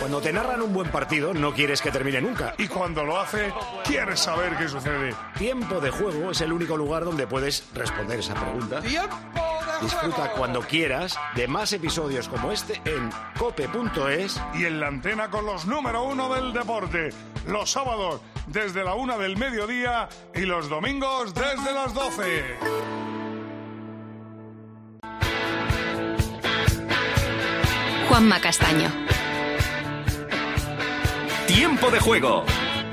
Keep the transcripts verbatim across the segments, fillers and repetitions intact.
Cuando te narran un buen partido, no quieres que termine nunca. Y cuando lo hace, quieres saber qué sucede. Tiempo de Juego es el único lugar donde puedes responder esa pregunta. ¡Tiempo de Disfruta juego! cuando quieras de más episodios como este en cope punto es. Y en la antena con los número uno del deporte. Los sábados desde la una del mediodía y los domingos desde las doce. Juanma Castaño. Tiempo de Juego.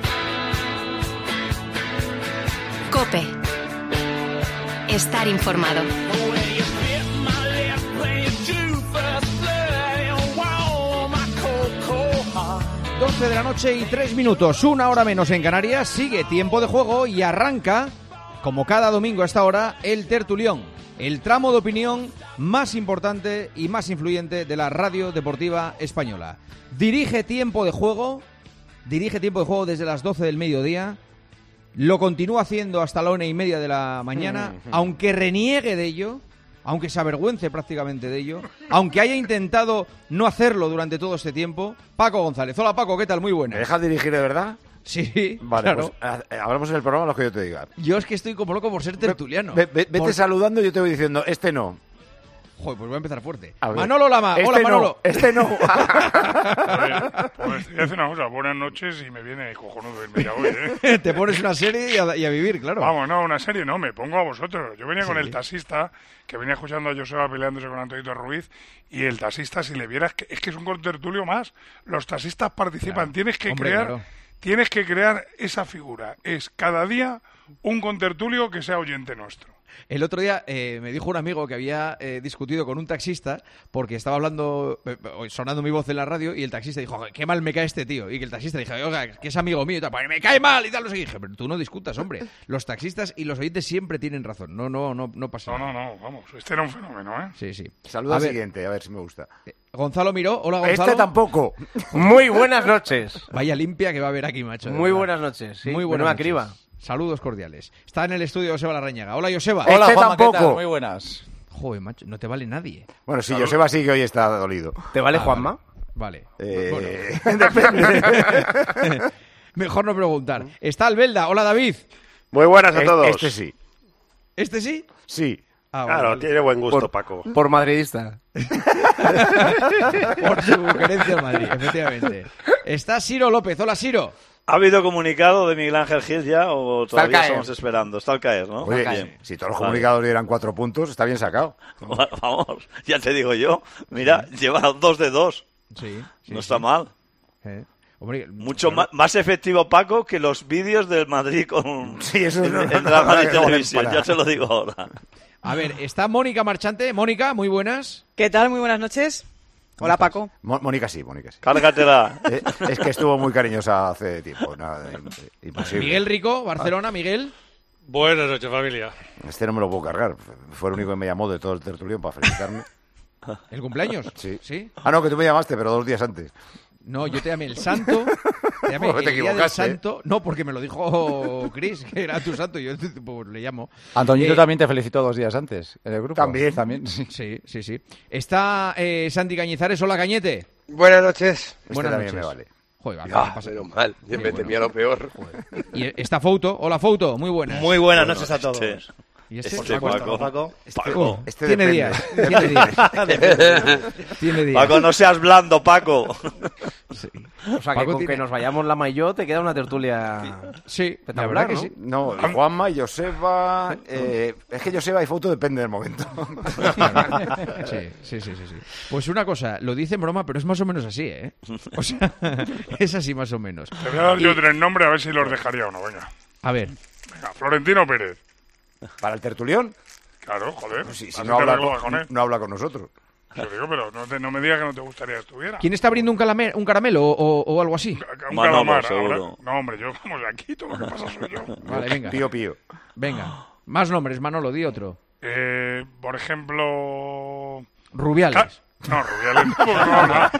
COPE. Estar informado. doce de la noche y tres minutos, una hora menos en Canarias. Sigue Tiempo de Juego y arranca, como cada domingo a esta hora, el tertulión, el tramo de opinión más importante y más influyente de la radio deportiva española. Dirige Tiempo de Juego, dirige Tiempo de Juego desde las doce del mediodía, lo continúa haciendo hasta la una y media de la mañana, aunque reniegue de ello, aunque se avergüence prácticamente de ello, aunque haya intentado no hacerlo durante todo este tiempo. Paco González. Hola Paco, ¿qué tal? Muy buenas. ¿Me dejas dirigir de verdad? Sí, Vale, claro. pues eh, hablamos en el programa lo que yo te diga. Yo es que estoy como loco por ser tertuliano. Ve- ve- vete Por- saludando y yo te voy diciendo, este no. Joder, pues voy a empezar fuerte. A ver. Manolo Lama. Este Hola no, Manolo. este no. Pues, pues te voy a decir una cosa, buenas noches y me viene cojonudo irme ya hoy, ¿eh? Te pones una serie y a, y a vivir, claro. Vamos, no, una serie no, me pongo a vosotros. Yo venía con el taxista, que venía escuchando a Joseba peleándose con Antonito Ruiz, y el taxista, si le vieras, que es que es un contertulio más. Los taxistas participan, Claro. tienes que Hombre, crear... claro. Tienes que crear esa figura. Es cada día un contertulio que sea oyente nuestro. El otro día eh, me dijo un amigo que había eh, discutido con un taxista porque estaba hablando, eh, sonando mi voz en la radio, y el taxista dijo, qué mal me cae este tío. Y que el taxista dijo, oiga, que es amigo mío y tal, pues me cae mal y tal. Y dije, pero tú no discutas, hombre. Los taxistas y los oyentes siempre tienen razón. No, no, no, no pasa No, nada. no, no, vamos. Este era un fenómeno, ¿eh? Sí, sí. Saluda A al ver, siguiente, a ver si me gusta. Gonzalo Miró. Hola, Gonzalo. Este tampoco. Muy buenas noches. Vaya limpia que va a haber aquí, macho. de Muy verdad. buenas noches. Sí, Muy buenas menuda noches. criba. Saludos cordiales. Está en el estudio Joseba Larrañaga. Hola, Joseba. Hola, Este Juanma, ¿qué tal? tampoco. Muy buenas. Joder, macho, no te vale nadie. Bueno, sí, Joseba sí que hoy está dolido. ¿Te vale, Ah, Juanma? Vale. Eh, Bueno. depende. Mejor no preguntar. Está Albelda. Hola, David. Muy buenas a Es- todos. Este sí. ¿Este sí? Sí. Ah, Claro, vale. tiene buen gusto, Por- Paco. Por madridista. Por su querencia al Madrid, efectivamente. Está Siro López. Hola, Siro. ¿Ha habido comunicado de Miguel Ángel Gil ya o Está al todavía caer. estamos esperando? Está al caer, ¿no? Oye, Bien. si todos los Vale. comunicados dieran cuatro puntos, está bien sacado. Vamos, ya te digo yo. Mira, lleva dos de dos. Sí. No está mal. Eh, Hombre, Mucho claro. más, más efectivo, Paco, que los vídeos del Madrid con Sí, eso en, no- en no- drama no- y no- televisión. no- Ya te lo digo ahora. A ver, está Mónica Marchante. Mónica, muy buenas. ¿Qué tal? Muy buenas noches. Hola, Paco. Mo- Mónica sí, Mónica sí. Cárgatela. Eh, es que estuvo muy cariñosa hace tiempo. Nada, im- imposible. Miguel Rico, Barcelona. Miguel. Buenas noches, familia. Este no me lo puedo cargar. Fue el único que me llamó de todo el tertulión para felicitarme. ¿El cumpleaños? Sí. ¿Sí? Ah, no, que tú me llamaste, pero dos días antes. No, yo te llamé el santo. Te llamé Pues te el día del equivocaste, ¿eh? santo. No, porque me lo dijo Chris, que era tu santo. Y yo pues, le llamo. Antoñito Eh, también te felicitó dos días antes en el grupo. También. También, sí. Sí, sí, sí. Está eh, Santi Cañizares. Hola, Cañete. Buenas noches. Este Buenas también noches. me vale. Joder, vale, Ah, ¿qué pasa? menos mal. Yo Muy me bueno. temía lo peor. Y está Fouto. Hola, Fouto. Muy buenas. Muy buenas noches a todos. Este, ¿Y este? este Por supuesto, Paco. ¿no, Paco? Paco. Este Tiene depende. días. Tiene días. Tiene días. Paco, no seas blando, Paco. Sí. O sea, que Paco con tiene- que nos vayamos Lama y yo te queda una tertulia... Sí, la Espectacular, verdad que ¿no? sí. No, y Juanma y Joseba. Eh, es que Joseba y Foto depende del momento. Sí, sí, sí, sí, sí. Pues una cosa, lo dice en broma, pero es más o menos así, ¿eh? O sea, es así más o menos. Te voy a dar yo tres nombres a ver si los dejaría o no. Venga. A ver, Venga, Florentino Pérez. Para el tertulión, Claro, joder. pues sí, si así no te habla, arreglo con, con él. no habla con nosotros. Yo digo, pero no, te- no me digas que no te gustaría que estuviera. ¿quién está abriendo un, calame- un caramelo o, o- o algo así? Un Manolo, calamar, seguro. ahora. No, hombre, yo como de aquí, todo lo que pasa soy yo. Vale, venga. Pío Pío. Venga. Más nombres, Manolo, di otro. Eh, por ejemplo... Rubiales. No, Rubiales no, porque no habla.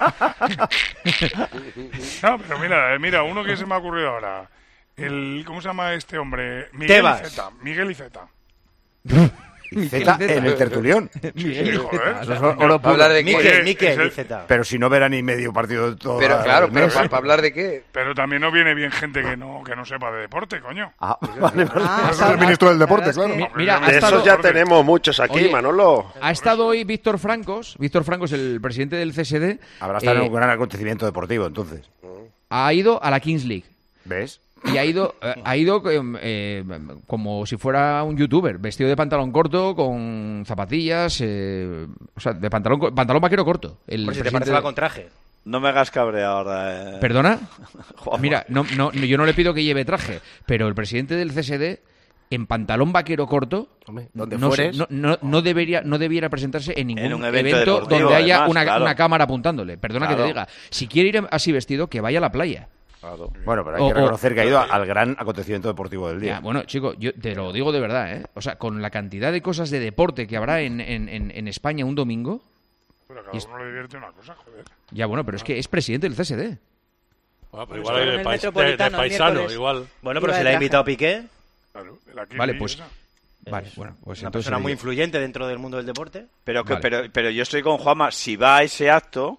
No, pero mira, eh, mira, uno que se me ha ocurrido ahora. El, ¿cómo se llama este hombre? Miguel Tebas. Iceta. Miguel Iceta. Iceta en el tertulión. Sí, joder. Eso es oro puro. ¿Hablar de Oye, qué? Mikel, ese- Iceta. Pero si no verá ni medio partido de todo Pero claro, el pero mes. ¿para hablar de qué? Pero también no viene bien gente que no, que no sepa de deporte, coño. Ah, vale, vale. Ah, Eso es el ministro del deporte, claro. Mi- Mira, ha De De estado, esos ya tenemos muchos aquí, Oye, Manolo. ha estado hoy Víctor Francos. Víctor Francos, el presidente del C S D. Habrá estado en eh, un gran acontecimiento deportivo, entonces. ha ido a la Kings League. ¿Ves? Y ha ido, eh, ha ido eh, eh, como si fuera un youtuber, vestido de pantalón corto, con zapatillas, eh, o sea, de pantalón, co- pantalón vaquero corto. El Por si te presidente parece de- va con traje. No me hagas cabrear ahora. Eh. ¿Perdona? Juanma. Mira, no, no, yo no le pido que lleve traje, pero el presidente del C S D, en pantalón vaquero corto, Hombre, donde no, se- fueres. no, no, no debería, no debiera presentarse en ningún En un evento evento, deportivo, donde haya además, una, claro. una cámara apuntándole. Perdona que Claro. te diga. Si quiere ir así vestido, que vaya a la playa. Claro. Bueno, pero hay O- que o- reconocer que ha ido al gran acontecimiento deportivo del día. Ya, bueno, chico, yo te lo digo de verdad, ¿eh? O sea, con la cantidad de cosas de deporte que habrá en, en, en, en España un domingo, Pero a cada uno le divierte una cosa, joder. ya bueno, pero es que es presidente del C S D. Bueno, pero Pues igual hay en de, el pais- de- de Metropolitano, el paisano, miércoles. igual. Iba Bueno, de pero se le ha traje. invitado Piqué, Claro, de la Kings Vale, League pues- esa. Vale, bueno, pues una entonces... persona muy oye, influyente dentro del mundo del deporte. Pero, que, Vale. pero, pero yo estoy con Juanma. Si va a ese acto,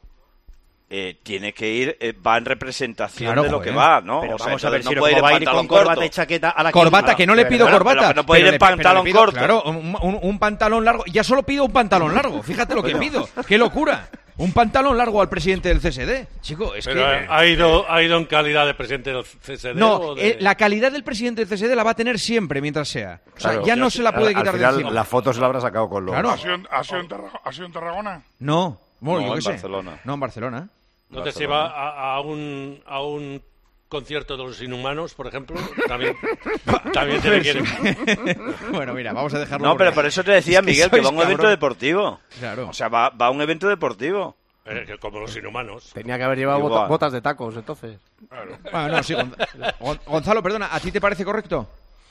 eh, tiene que ir, eh, va en representación Claro, de lo joder. que va, ¿no? Pero O sea, vamos a ver entonces si no no puede ir va a en ir con pantalón corbata corto. y chaqueta a la Corbata, Kings. que no le pido Claro, corbata. pero que no puede ir en le- pero le pantalón pido- corto. Claro, un, un- un pantalón largo. Ya solo pido un pantalón largo. Fíjate lo que pido. ¡Qué locura! Un pantalón largo al presidente del C S D. Chico, es Pero que... ha ido, ha ido en calidad de presidente del C S D. No, o de- eh, la calidad del presidente del C S D la va a tener siempre mientras sea. O sea, Claro. ya no se la puede Al- quitar al de final, encima. la foto se la habrá sacado con los... Claro. ¿Ha sido, en- ha sido en Tarra- ha sido en Tarragona? No, bueno, No, yo qué en sé. Barcelona. No, en Barcelona. ¿No te se va a, a un, a un concierto de los Inhumanos, por ejemplo? También, también tiene que ir. Bueno, mira, vamos a dejarlo. No, porque- pero por eso te decía, Es que Miguel, que sois va a un evento cabrón. deportivo. Claro. O sea, va, va a un evento deportivo. Eh, que como los Inhumanos. Tenía que haber llevado Igual. bota- botas de tacos, entonces. Bueno, no, sí, Gonz- Gon- Gonzalo, perdona, ¿a ti te parece correcto?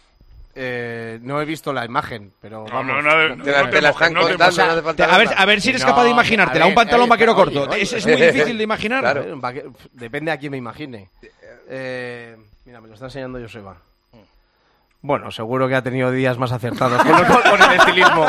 Eh, no he visto la imagen, pero No, vamos. no, no, no, Te la, no te la mojes, están no te contando, mojes. no hace falta A ver, verla. a ver si eres No, capaz de a imaginártela. ver, Un pantalón oye, vaquero oye, corto. oye. Es, es muy difícil de imaginar. Claro. Eh, va que- Depende a quién me imagine. Eh, mira, me lo está enseñando Joseba. Bueno, seguro que ha tenido días más acertados con, con- con el estilismo.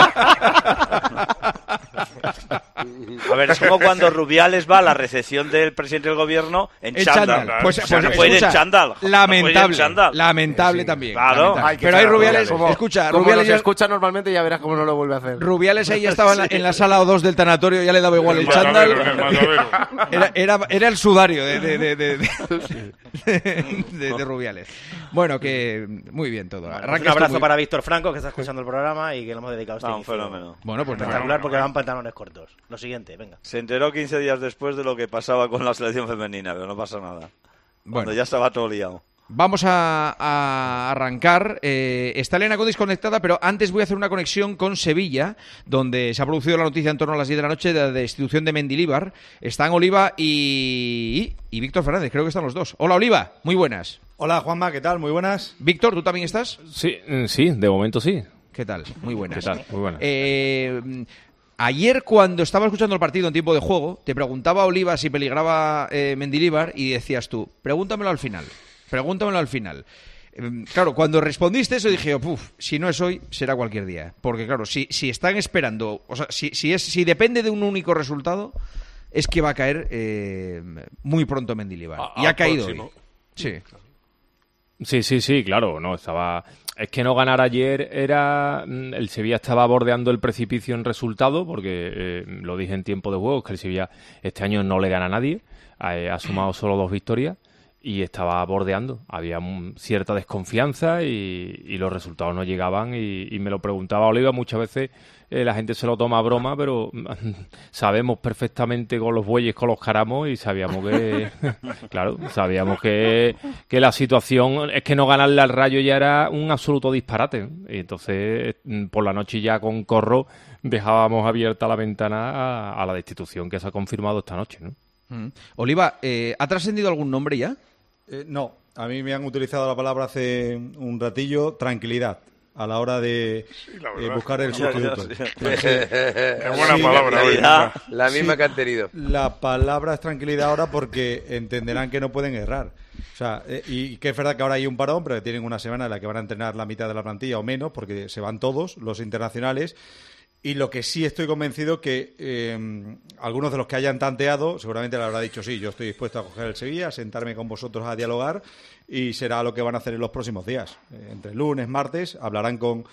A ver, es como cuando Rubiales va a la recepción del presidente del gobierno en En chándal. chándal. Pues, O sea, pues, no puede ir en escucha, chándal. No puede ir en Lamentable. chándal. Lamentable también. Claro. lamentable. Hay que Pero hay echar a Rubiales. Rubiales. Escucha, Como Rubiales nos ya, escucha normalmente, ya verás cómo no lo vuelve a hacer. Rubiales ahí ya estaba en la, en la sala O dos del tanatorio, ya le daba igual el Matadero, en el chándal. matadero. Era, era, era el sudario de, de, de, de, de- de- de Rubiales. Bueno, que muy bien todo. Pues Arrancas un tú abrazo muy- para Víctor Franco, que está escuchando el programa y que le hemos dedicado este Va, un inicio. fenómeno. Bueno, pues nada. Espectacular porque van pantalones cortos. Lo siguiente, venga. Se enteró quince días después de lo que pasaba con la selección femenina, pero no pasa nada. Cuando Bueno. ya estaba todo liado. Vamos a, a arrancar. Eh, está Elena Godis conectada, pero antes voy a hacer una conexión con Sevilla, donde se ha producido la noticia en torno a las diez de la noche de la destitución de Mendilibar. Están Oliva y, y Víctor Fernández, creo que están los dos. Hola, Oliva, muy buenas. Hola, Juanma, ¿qué tal? Muy buenas. Víctor, ¿tú también estás? Sí, mm, sí, de momento sí. ¿Qué tal? Muy buenas. ¿Qué tal? Muy buenas. Eh, ayer, cuando estaba escuchando el partido en tiempo de juego, te preguntaba Oliva si peligraba eh, Mendilibar y decías tú, pregúntamelo al final. Pregúntamelo al final. Eh, Claro, cuando respondiste eso dije, puf, si no es hoy, será cualquier día. Porque claro, si, si están esperando, o sea, si, si, es, si depende de un único resultado, es que va a caer eh, muy pronto Mendilibar. A- Y ha al caído próximo. hoy. Sí. Sí, sí, sí, claro, no, estaba... Es que no ganar ayer era... mm, El Sevilla estaba bordeando el precipicio en resultado, porque eh, lo dije en tiempo de juego, que el Sevilla este año no le gana a nadie, ha, ha sumado solo dos victorias y estaba bordeando. Había mm, cierta desconfianza y, y los resultados no llegaban y, y me lo preguntaba Oliva muchas veces. Eh, la gente se lo toma a broma, pero sabemos perfectamente con los bueyes, con los caramos y sabíamos que, claro, sabíamos que, que la situación es que no ganarle al Rayo ya era un absoluto disparate. Y entonces, por la noche ya con Corro dejábamos abierta la ventana a, a la destitución que se ha confirmado esta noche, ¿no? Mm. Oliva, eh, ¿ha trascendido algún nombre ya? Eh, no, a mí me han utilizado la palabra hace un ratillo, tranquilidad, a la hora de la eh, verdad. buscar el Ya, ya, sustituto. sí. Es buena palabra, oye. La misma que han tenido. La palabra es tranquilidad ahora porque entenderán que no pueden errar. O sea, eh, y que es verdad que ahora hay un parón, pero que tienen una semana en la que van a entrenar la mitad de la plantilla o menos, porque se van todos los internacionales. Y lo que sí estoy convencido que eh, algunos de los que hayan tanteado seguramente le habrá dicho sí, yo estoy dispuesto a coger el Sevilla, a sentarme con vosotros a dialogar y será lo que van a hacer en los próximos días. Eh, entre lunes, martes, hablarán con...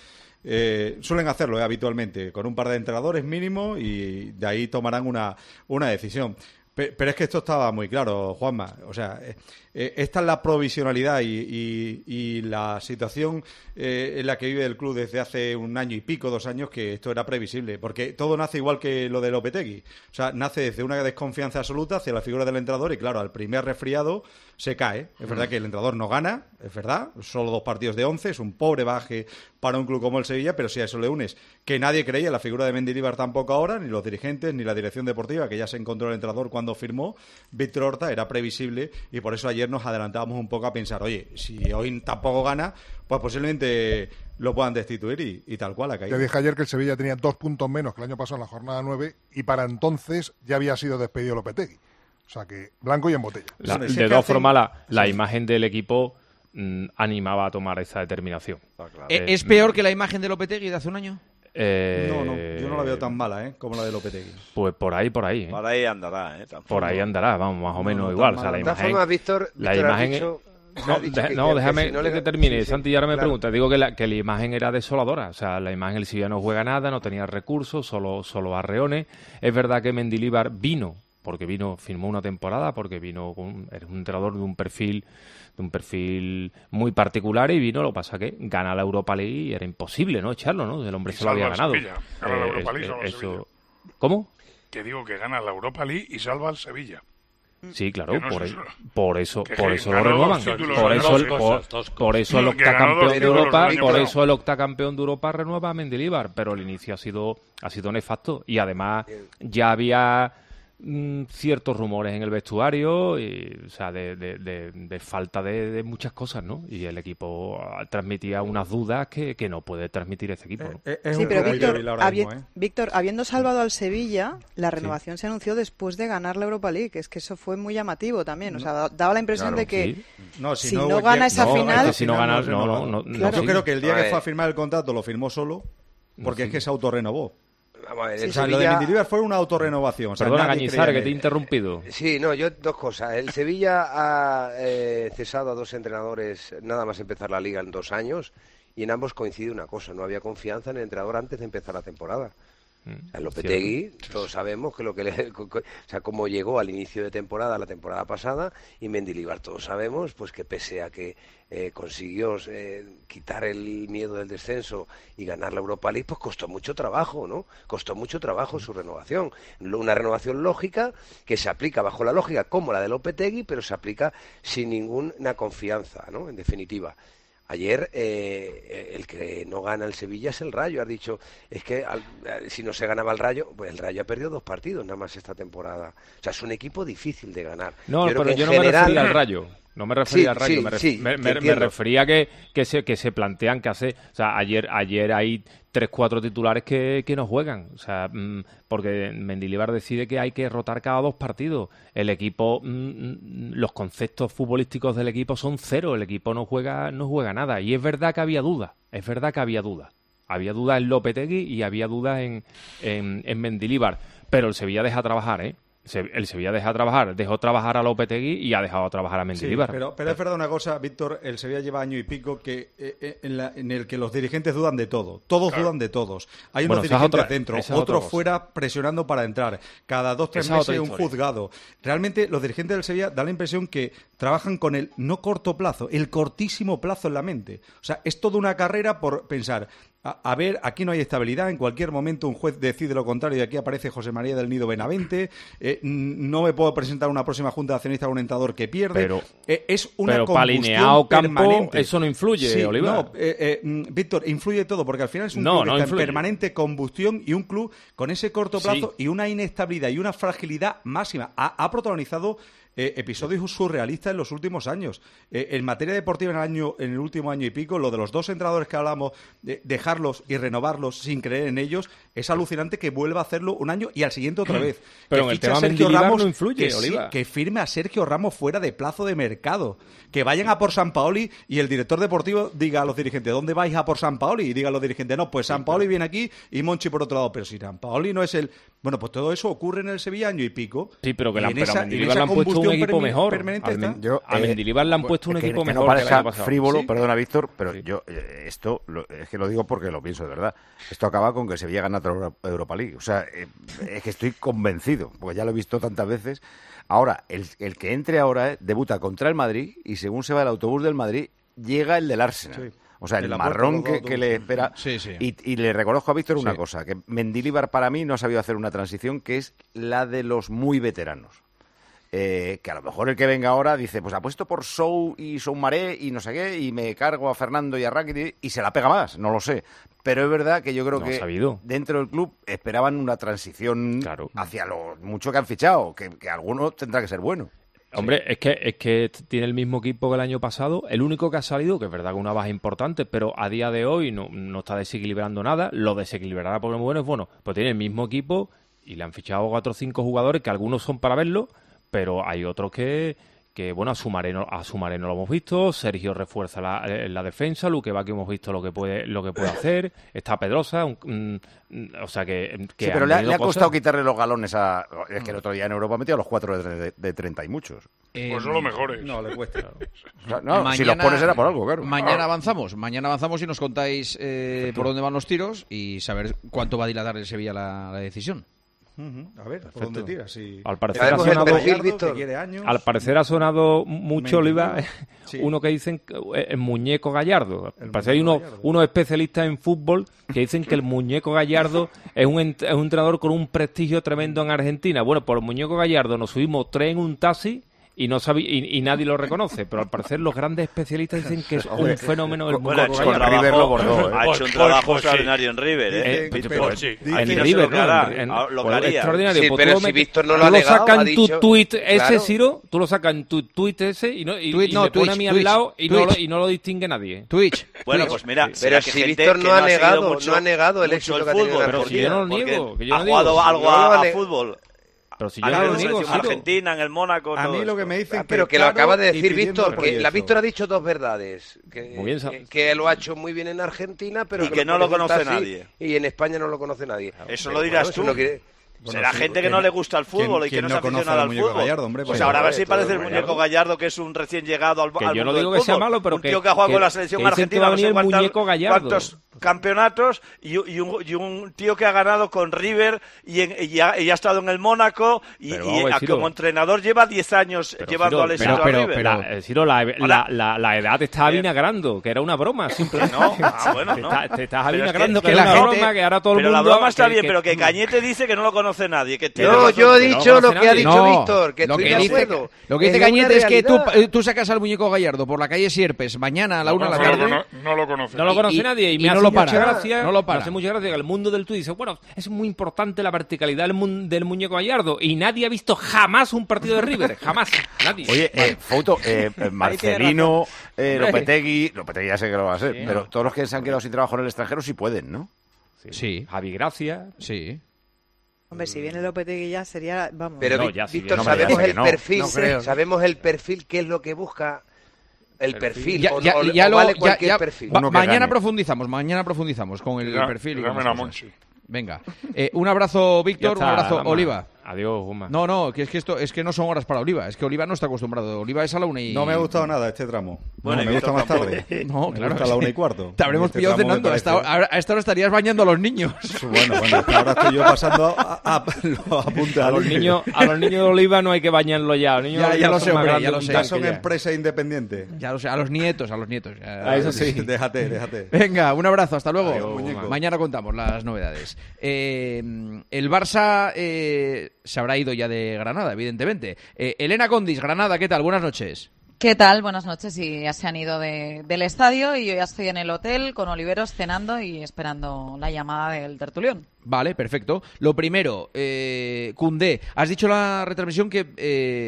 Eh, suelen hacerlo eh, habitualmente, con un par de entrenadores mínimo y de ahí tomarán una, una decisión. Pero es que esto estaba muy claro, Juanma. O sea, eh, esta es la provisionalidad y, y, y la situación eh, en la que vive el club desde hace un año y pico, dos años, que esto era previsible. Porque todo nace igual que lo de Lopetegui. O sea, nace desde una desconfianza absoluta hacia la figura del entrenador y, claro, al primer resfriado se cae. Es verdad que el entrenador no gana, es verdad. Solo dos partidos de once, es un pobre baje para un club como el Sevilla, pero si a eso le unes que nadie creía en la figura de Mendilibar tampoco ahora, ni los dirigentes, ni la dirección deportiva, que ya se encontró el entrenador cuando firmó Víctor Horta, era previsible y por eso ayer nos adelantábamos un poco a pensar, oye, si hoy tampoco gana, pues posiblemente lo puedan destituir y, y tal cual ha caído. Te dije ayer que el Sevilla tenía dos puntos menos que el año pasado en la jornada nueve y para entonces ya había sido despedido Lopetegui. O sea que blanco y en botella. La, de todas hacen... formas, la, la imagen del equipo mmm, animaba a tomar esa determinación. Ah, claro. ¿Es eh, peor que la imagen de Lopetegui de hace un año? Eh, no, no, yo no la veo tan mala, ¿eh? Como la de Lopetegui. Pues por ahí, por ahí. ¿eh? Por ahí andará, ¿eh? Por ahí andará, vamos, más o menos no, no, igual. O sea, la imagen. Formas, Víctor, la Víctor imagen. Dicho, no, de, que, no, déjame que, si no le... que termine. Sí, sí, Santi, ahora me claro. pregunta. Digo que la, que la imagen era desoladora. O sea, la imagen, el Sevilla no juega nada, no tenía recursos, solo, solo arreones. Es verdad que Mendilibar vino, porque vino, firmó una temporada, porque vino con, era un entrenador de un perfil de un perfil muy particular y vino, lo que pasa que gana la Europa League y era imposible, ¿no? Echarlo, ¿no? El hombre y se lo había ganado. Sevilla, gana eh, la Europa League, eh, eso... ¿Cómo? Que digo que gana la Europa League y salva al Sevilla. Sí, claro, no por, es el, por eso, que por eso lo renuevan. Por eso, el, por, por eso el octacampeón de Europa, por eso el octacampeón de Europa renueva a Mendilibar, pero el inicio ha sido ha sido nefasto y además ya había mm, ciertos rumores en el vestuario, y, o sea, de, de, de, de falta de, de muchas cosas, ¿no? Y el equipo transmitía unas dudas que, que no puede transmitir este equipo, ¿no? Eh, eh, sí, pero Víctor, habi mismo, ¿eh? Víctor, habiendo salvado al Sevilla, la renovación sí. se anunció después de ganar la Europa League, que es que eso fue muy llamativo también, o sea, daba la impresión claro, de que sí. no, si, si no, no gana esa no, final... Es que si no gana, no, no, no, claro. Yo sí. creo que el día que fue a firmar el contrato lo firmó solo, porque no, sí. es que se autorrenovó. Vamos a ver, sí, o sea, Sevilla... lo de Mendilibar fue una autorrenovación. O sea, Perdona, Cañizar, que te he interrumpido. Sí, no, yo dos cosas. El Sevilla ha eh, cesado a dos entrenadores nada más empezar la Liga en dos años y en ambos coincide una cosa, no había confianza en el entrenador antes de empezar la temporada. O sea, Lopetegui, sí, todos sabemos que lo que le, o sea, cómo llegó al inicio de temporada, la temporada pasada, y Mendilibar, todos sabemos, pues que pese a que eh, consiguió eh, quitar el miedo del descenso y ganar la Europa League, pues costó mucho trabajo, ¿no? Costó mucho trabajo su renovación. Una renovación lógica que se aplica bajo la lógica como la de Lopetegui, pero se aplica sin ninguna confianza, ¿no? En definitiva. Ayer eh, el que no gana el Sevilla es el Rayo. Has dicho, es que al, si no se ganaba el Rayo, pues el Rayo ha perdido dos partidos nada más esta temporada. O sea, es un equipo difícil de ganar. No, yo pero yo no general... me refería al Rayo. No me refería sí, al Rayo, sí, me, ref... sí, me, me, me refería que, que, se, que se plantean que hace... O sea, ayer ayer hay tres, cuatro titulares que, que no juegan. O sea, mmm, porque Mendilibar decide que hay que rotar cada dos partidos. El equipo, mmm, los conceptos futbolísticos del equipo son cero. El equipo no juega no juega nada. Y es verdad que había dudas. Es verdad que había dudas. Había dudas en Lopetegui y había dudas en, en, en Mendilibar. Pero el Sevilla deja trabajar, ¿eh? El Sevilla deja trabajar, dejó trabajar a Lopetegui y ha dejado trabajar a Mendilibar. Sí, pero, pero es verdad una cosa, Víctor, el Sevilla lleva año y pico que eh, en, la, en el que los dirigentes dudan de todo. Todos claro. dudan de todos. Hay unos bueno, dirigentes otra, dentro, otros fuera presionando para entrar. Cada dos, tres meses un juzgado. Realmente los dirigentes del Sevilla dan la impresión que trabajan con el no corto plazo, el cortísimo plazo en la mente. O sea, es toda una carrera por pensar... A, a ver, aquí no hay estabilidad, en cualquier momento un juez decide lo contrario y aquí aparece José María del Nido Benavente, eh, no me puedo presentar a una próxima junta de accionistas con un entrenador que pierde, pero, eh, es una pero combustión campo, eso no influye, sí, Oliver. No, eh, eh, Víctor, influye todo, porque al final es un no, club no que está influye. en permanente combustión y un club con ese corto plazo sí. y una inestabilidad y una fragilidad máxima. Ha, ha protagonizado eh, episodios surrealistas en los últimos años. Eh, en materia deportiva en el, año, en el último año y pico, lo de los dos entrenadores que hablamos, de dejarlos y renovarlos sin creer en ellos, es alucinante que vuelva a hacerlo un año y al siguiente otra vez. Pero que en el fiche tema a Sergio Mendilibar Ramos, no influye, que, sí, Oliva. que firme a Sergio Ramos fuera de plazo de mercado. Que vayan a por Sampaoli y el director deportivo diga a los dirigentes, ¿dónde vais a por Sampaoli? Y digan los dirigentes, no, pues Sampaoli viene aquí y Monchi por otro lado. Pero si Sampaoli no es el... Bueno, pues todo eso ocurre en el Sevilla año y pico. Sí, pero que Y la, en pero esa- a en Mendilibar esa le han puesto un combustión equipo permi- mejor. permanente A, está. Men- Yo, a eh, Mendilibar le han pues, puesto un es que- equipo que mejor. no que el año parezca pasado. frívolo, Sí. perdona, Víctor, pero yo eh, esto lo- es que lo digo porque lo pienso de verdad. Esto acaba con que Sevilla gana otra Euro- Europa League. O sea, eh, es que estoy convencido, porque ya lo he visto tantas veces. Ahora, el, el que entre ahora eh, debuta contra el Madrid y según se va el autobús del Madrid, llega el del Arsenal. Sí. O sea, En el la puerta marrón de los que, dos que le espera. Sí, sí. Y, y le reconozco a Víctor una Sí. cosa, que Mendilibar para mí no ha sabido hacer una transición que es la de los muy veteranos. Eh, que a lo mejor el que venga ahora dice, pues apuesto por Sou y Soumaré y no sé qué, y me cargo a Fernando y a Rakitic y se la pega más, no lo sé. Pero es verdad que yo creo No ha que sabido. dentro del club esperaban una transición hacia lo mucho que han fichado, que, que alguno tendrá que ser bueno. Hombre, es que es que tiene el mismo equipo que el año pasado. El único que ha salido, que es verdad que una baja importante, pero a día de hoy no, no está desequilibrando nada. Lo desequilibrará porque es bueno, es bueno. Pues tiene el mismo equipo y le han fichado cuatro o cinco jugadores que algunos son para verlo, pero hay otros que, que bueno, a Soumaré no, a Soumaré no lo hemos visto. Sergio refuerza la, eh, la defensa. Luque va que hemos visto lo que puede lo que puede hacer. Está Pedrosa, un- un- o sea que, que Sí, pero han le ha, venido le ha cosas. costado quitarle los galones a... Es que el otro día en Europa metió a los cuatro de, de, de treinta y muchos. Pues son los mejores. No, le cuesta. O sea, no, si los pones era por algo, claro. Mañana avanzamos, mañana avanzamos y nos contáis eh, por dónde van los tiros y saber cuánto va a dilatar el Sevilla la, la decisión. Ujú. A ver, ¿por Perfecto. dónde tiras? Si... Al parecer ha Sabemos el sonado, perfil, que Víctor. quiere años. al parecer ha sonado mucho, Mendilibar. Oliva, Sí. uno que dicen que eh, el muñeco Gallardo. El Al parecer hay muñeco unos, Gallardo. unos especialistas en fútbol que dicen que el muñeco Gallardo es un, ent- es un entrenador con un prestigio tremendo en Argentina. Bueno, por el muñeco Gallardo nos subimos tres en un taxi y no sabi- y, y nadie lo reconoce, pero al parecer los grandes especialistas dicen que es un fenómeno del Bueno, ha muñeco hecho un Gallardo. River lo trabajo, bordó, ¿eh? ha hecho un Pues- trabajo pues sí. extraordinario en River, ¿eh? Eh, Víctor, pero- sí. en Fíjese River, lo que ¿no? hará, En- a- lo que pues haría. extraordinario. Sí, Pues pero tú lo si metes- Víctor no lo tú ha lo negado, sacas ha en tu dicho- tweet ese, Claro. Ciro, tú lo sacas en tu tweet ese y, no, y, Tweet, y no, me pone Twitch, a mí Twitch, al lado y no, lo, Twitch. y no lo distingue nadie. Twitch. Bueno, Twitch. pues mira, Pero será si que gente Víctor que no ha ha seguido negado, mucho- no ha negado el mucho éxito el que ha tenido en fútbol, Pero si Argentina. yo no lo porque niego, que yo ha no digo. jugado algo No lo a, ha a ne- fútbol. Pero si Ha yo no ganado lo en niego, la Ciro. Argentina, en el Mónaco. A todo mí lo que esto. me dicen Ah, pero que lo claro, acaba de y decir pidiendo Víctor, el que la proyecto. Víctor ha dicho dos verdades, que, Muy bien, que, que lo ha hecho muy bien en Argentina, pero Y que no pone lo conoce un taxi nadie. Y en España no lo conoce nadie. Eso Pero lo dirás bueno, eso tú. no quiere- Será sí, gente que ¿quién- no le gusta el quién- fútbol y que quién no no se conoce aficionado al al muñeco fútbol. Gallardo, hombre? Pues Pues ahora a ver joder, si parece el todo el muñeco Gallardo. Gallardo, que es un recién llegado al, Que al yo no mundo digo del que sea fútbol. malo, pero un que- tío que ha jugado que- con la selección que dicen que argentina, va a no sé venir el cuántas- muñeco Gallardo. cuántos campeonatos y, y un, y un tío que ha ganado con River y, en- y ha, y ha estado en el Mónaco y, Pero y vamos a ver, a- Ciro. como entrenador lleva diez años Pero, llevando Ciro, al éxito pero, a pero, River. pero, eh, Ciro, la, la, la, la edad te está avinagrando, que era una broma, simplemente. No, ah, bueno, te, no. está- te estás Pero es avinagrando, que- que, que era la una gente- broma, que ahora todo el Pero mundo... la broma está que- bien, que- pero que Cañete dice que no lo conoce nadie. Que tiene No, razón. yo he que no dicho conoce lo que ha nadie. dicho No, Víctor, que lo estoy que de dice, acuerdo. lo que dice Es una Cañete es que tú, realidad. eh, tú sacas al muñeco Gallardo por la calle Sierpes mañana a la No, una de la no lo tarde. cono- no lo conoce. No lo conoce Y- nadie y, y me no hace lo mucha para, gracia, no lo para. me hace mucha gracia que el mundo del tuit dice, bueno, es muy importante la verticalidad del, mun- del muñeco Gallardo y nadie ha visto jamás un partido de River, jamás, nadie. Oye, eh, Foto, eh, eh, Marcelino, eh, Hombre. Lopetegui, Lopetegui ya sé que lo va a hacer, Sí. pero todos los que se han quedado sin trabajo en el extranjero sí pueden, ¿no? Sí. Javi Gracia. Sí. Hombre, si viene Lopetegui ya sería, vamos. Pero No, Ví- ya sí, Víctor, no me digas sabemos que el no. perfil, No creo. sabemos el perfil, qué es lo que busca el perfil, Ya, o, ya- o- ya o lo- vale ya- cualquier ya- perfil. va- Uno que mañana gane. profundizamos, mañana profundizamos con el Ya, perfil y con llamen más a cosas. Monchi. Venga. Eh, un abrazo, Ya Víctor, está, un abrazo, Dama. Oliva. Adiós, Guma. No, no, que es que esto es que no son horas para Oliva, es que Oliva no está acostumbrado. Oliva es a la una y... No me ha gustado nada este tramo. Bueno, no, y me gusta Víctor más tampoco. tarde. No, Me claro. gusta a la una y cuarto. Te habremos Este pillado tramo me cenando. A esta, parece- hora- a esta hora estarías bañando a los niños. Bueno, bueno, hasta ahora estoy yo pasando a, a, a los apuntes A los limpio. niños, a los niños de Oliva no hay que bañarlo ya. Los niños Ya- de ya Oliva lo son sé, más hombre, grandes ya lo un sé. Ya tanque son ya. empresa independiente. Ya lo sé, a los nietos, a los nietos. Ya- Ah, eso sí. Déjate, déjate. Venga, un abrazo, hasta luego. Adiós, muñeco. Mañana contamos las novedades. Eh, el Barça eh, se habrá ido ya de Granada, evidentemente. Eh, Elena Condis, Granada, ¿qué tal? Buenas noches. ¿Qué tal? Buenas noches. Y ya se han ido de- del estadio y yo ya estoy en el hotel con Oliveros cenando y esperando la llamada del tertulión. Vale, perfecto. Lo primero, eh, Koundé, has dicho en la retransmisión que eh,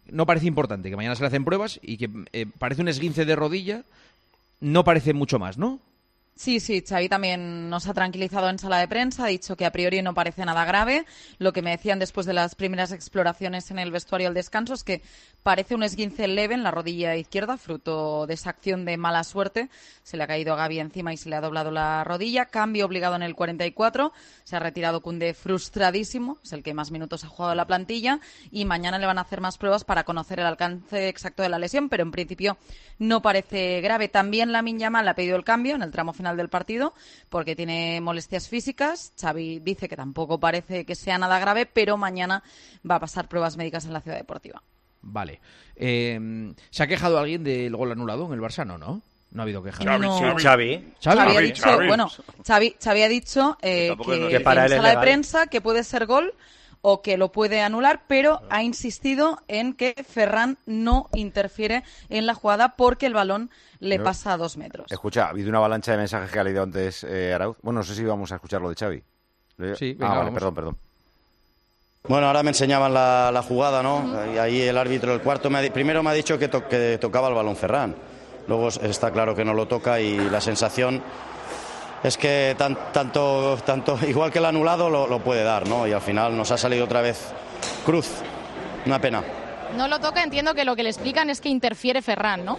no parece importante, que mañana se le hacen pruebas y que eh, parece un esguince de rodilla, no parece mucho más, ¿no? Sí, sí, Xavi también nos ha tranquilizado en sala de prensa, ha dicho que a priori no parece nada grave. Lo que me decían después de las primeras exploraciones en el vestuario al descanso es que parece un esguince leve en la rodilla izquierda, fruto de esa acción de mala suerte. Se le ha caído a Gavi encima y se le ha doblado la rodilla. Cambio obligado en el cuarenta y cuatro. Se ha retirado Koundé frustradísimo, es el que más minutos ha jugado en la plantilla. Y mañana le van a hacer más pruebas para conocer el alcance exacto de la lesión, pero en principio no parece grave. También Lamine Yamal ha pedido el cambio en el tramo final del partido porque tiene molestias físicas. Xavi dice que tampoco parece que sea nada grave, pero mañana va a pasar pruebas médicas en la Ciudad Deportiva. Vale. Eh, ¿Se ha quejado alguien del gol anulado en el Barça? No, ¿no? No ha habido queja. Xavi, no. Xavi. Xavi. Xavi, Xavi ha dicho, Xavi. bueno, Xavi, Xavi ha dicho eh, que, que que para en él es sala de legal. prensa que puede ser gol o que lo puede anular, pero ha insistido en que Ferran no interfiere en la jugada porque el balón le No. pasa a dos metros. Escucha, ha habido una avalancha de mensajes que ha leído antes eh, Arauz. Bueno, no sé si vamos a escuchar lo de Xavi. Sí, ah, venga, vale, vamos. perdón, perdón. Bueno, ahora me enseñaban la, la jugada, ¿no? Y ahí el árbitro, el cuarto, me ha, di- primero me ha dicho que, to- que tocaba el balón Ferran. Luego está claro que no lo toca y la sensación es que tan- tanto, tanto igual que el anulado lo, lo puede dar, ¿no? Y al final nos ha salido otra vez cruz. Una pena. No lo toca, entiendo que lo que le explican es que interfiere Ferran, ¿no?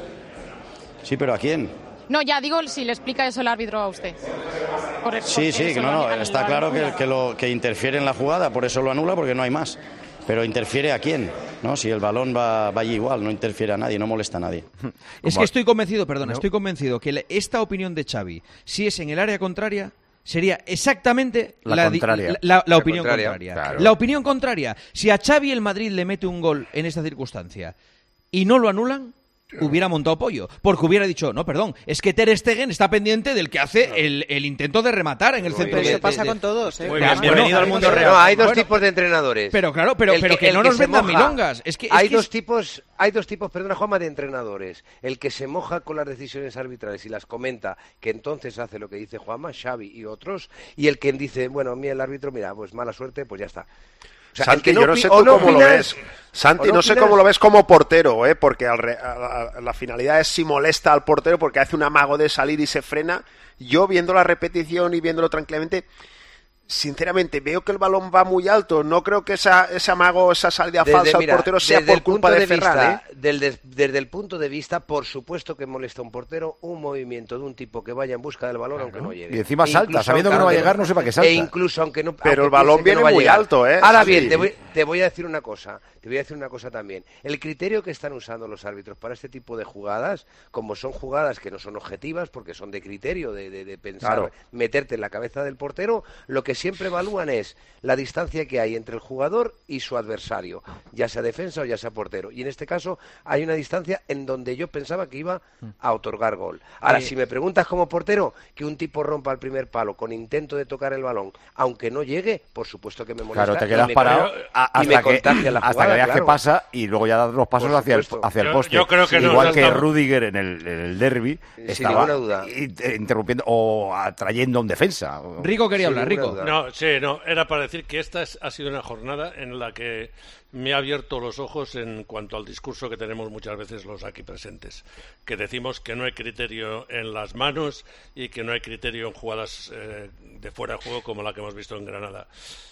Sí, pero ¿a quién? No, ya digo si le explica eso el árbitro a usted. Por- Sí, porque sí, eso que lo no, no, anula- está lo claro que, anula. que, lo, que interfiere en la jugada, por eso lo anula, porque no hay más. Pero interfiere a quién, ¿no? Si el balón va, va allí igual, no interfiere a nadie, no molesta a nadie. Es que estoy convencido, perdona, estoy convencido que la- esta opinión de Xavi, si es en el área contraria, sería exactamente La di- contraria. la, la- la La opinión contraria, contraria. claro. La opinión contraria. Si a Xavi el Madrid le mete un gol en esta circunstancia y no lo anulan, hubiera montado pollo, porque hubiera dicho, no, perdón, es que Ter Stegen está pendiente del que hace el, el intento de rematar en el Pero centro eso de, pasa de- con todos, ¿eh? Muy Ya, bien, bueno, bienvenido al mundo bueno, real. No, hay dos bueno, tipos de entrenadores. Pero claro, pero, El pero que, el no nos se vendan moja. milongas. Es que, es hay que dos es- tipos, hay dos tipos, perdona Juanma, de entrenadores. El que se moja con las decisiones arbitrales y las comenta, que entonces hace lo que dice Juanma, Xavi y otros, y el que dice, bueno, a mí el árbitro, mira, pues mala suerte, pues ya está. O sea, el Santi, que no yo no opi- sé o tú no cómo lo opinas- ves. Santi, o no sé opinas- cómo lo ves como portero, ¿eh? Porque al re- a- a- la finalidad es si molesta al portero porque hace un amago de salir y se frena. Yo viendo la repetición y viéndolo tranquilamente, sinceramente veo que el balón va muy alto. No creo que esa, ese amago, esa salida Desde- falsa mira, al portero sea desde por el culpa punto de, Ferran, vista, ¿eh? del des- desde el punto de vista, por supuesto que molesta a un portero un movimiento de un tipo que vaya en busca del balón aunque no llegue. Y encima E salta, incluso sabiendo que aunque- no va a llegar, no sé para qué salta. E incluso aunque no. Pero aunque el balón piense que viene no va a muy llegar. alto, ¿eh? Ahora Sí. bien, te voy, te voy a decir una cosa. Te voy a decir una cosa también. El criterio que están usando los árbitros para este tipo de jugadas, como son jugadas que no son objetivas, porque son de criterio, de, de, de pensar, Claro. meterte en la cabeza del portero, lo que siempre evalúan es la distancia que hay entre el jugador y su adversario, ya sea defensa o ya sea portero. Y en este caso hay una distancia en donde yo pensaba que iba a otorgar gol. Ahora, Eh, si me preguntas como portero que un tipo rompa el primer palo con intento de tocar el balón, aunque no llegue, por supuesto que me molesta. Claro, te y quedas me- parado y a- me hasta que, contagia la hasta jugada, que veas claro. que pasa y luego ya das los pasos Por hacia el, supuesto. hacia el Yo- poste. yo creo que no Igual nos que estamos- Rudiger en el, en el derby Sin estaba ninguna duda. in- eh, interrumpiendo o atrayendo a un defensa. Rico quería Sin hablar, ninguna Rico. duda. No, sí, no, era para decir que esta es- ha sido una jornada en la que me ha abierto los ojos en cuanto al discurso que tenemos muchas veces los aquí presentes, que decimos que no hay criterio en las manos y que no hay criterio en jugadas eh, de fuera de juego como la que hemos visto en Granada.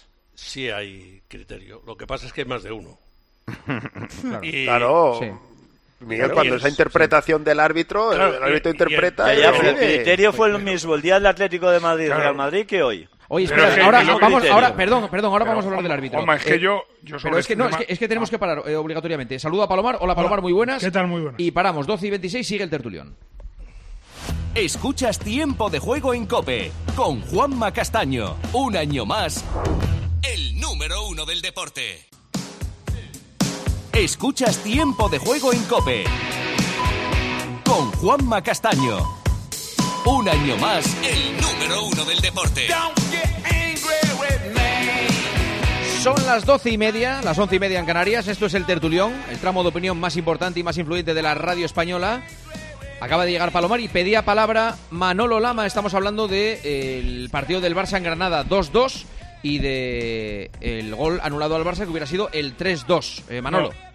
Sí hay criterio, lo que pasa es que hay más de uno. Y- Claro. Sí. Miguel, Claro, cuando y esa es- interpretación del árbitro, Claro, el árbitro y- y- interpreta... Ya, ya, y- pero el eh, criterio fue el mismo el día del Atlético de Madrid, Claro. Real Madrid, que hoy. Oye, Pero espera, es que- ahora es lo vamos, criterio. ahora, perdón, perdón, ahora Pero, vamos a hablar del árbitro. Juanma, es que Eh, yo- yo sobre pero es que este no, es tema- que, es que tenemos que parar eh, obligatoriamente. Saludo a Palomar. Hola, Palomar, muy buenas. ¿Qué tal? Muy buenas. Y paramos, doce y veintiséis, sigue el tertulión. Escuchas Tiempo de Juego en COPE con Juanma Castaño. Un año más, el número uno del deporte. Escuchas Tiempo de Juego en COPE con Juanma Castaño. Un año más, el número uno del deporte. Son las doce y media, las once y media en Canarias. Esto es el tertulión, el tramo de opinión más importante y más influyente de la radio española. Acaba de llegar Palomar y pedía palabra Manolo Lama. Estamos hablando del partido del Barça en Granada, dos dos, y de el gol anulado al Barça que hubiera sido el tres dos. Eh, Manolo. No,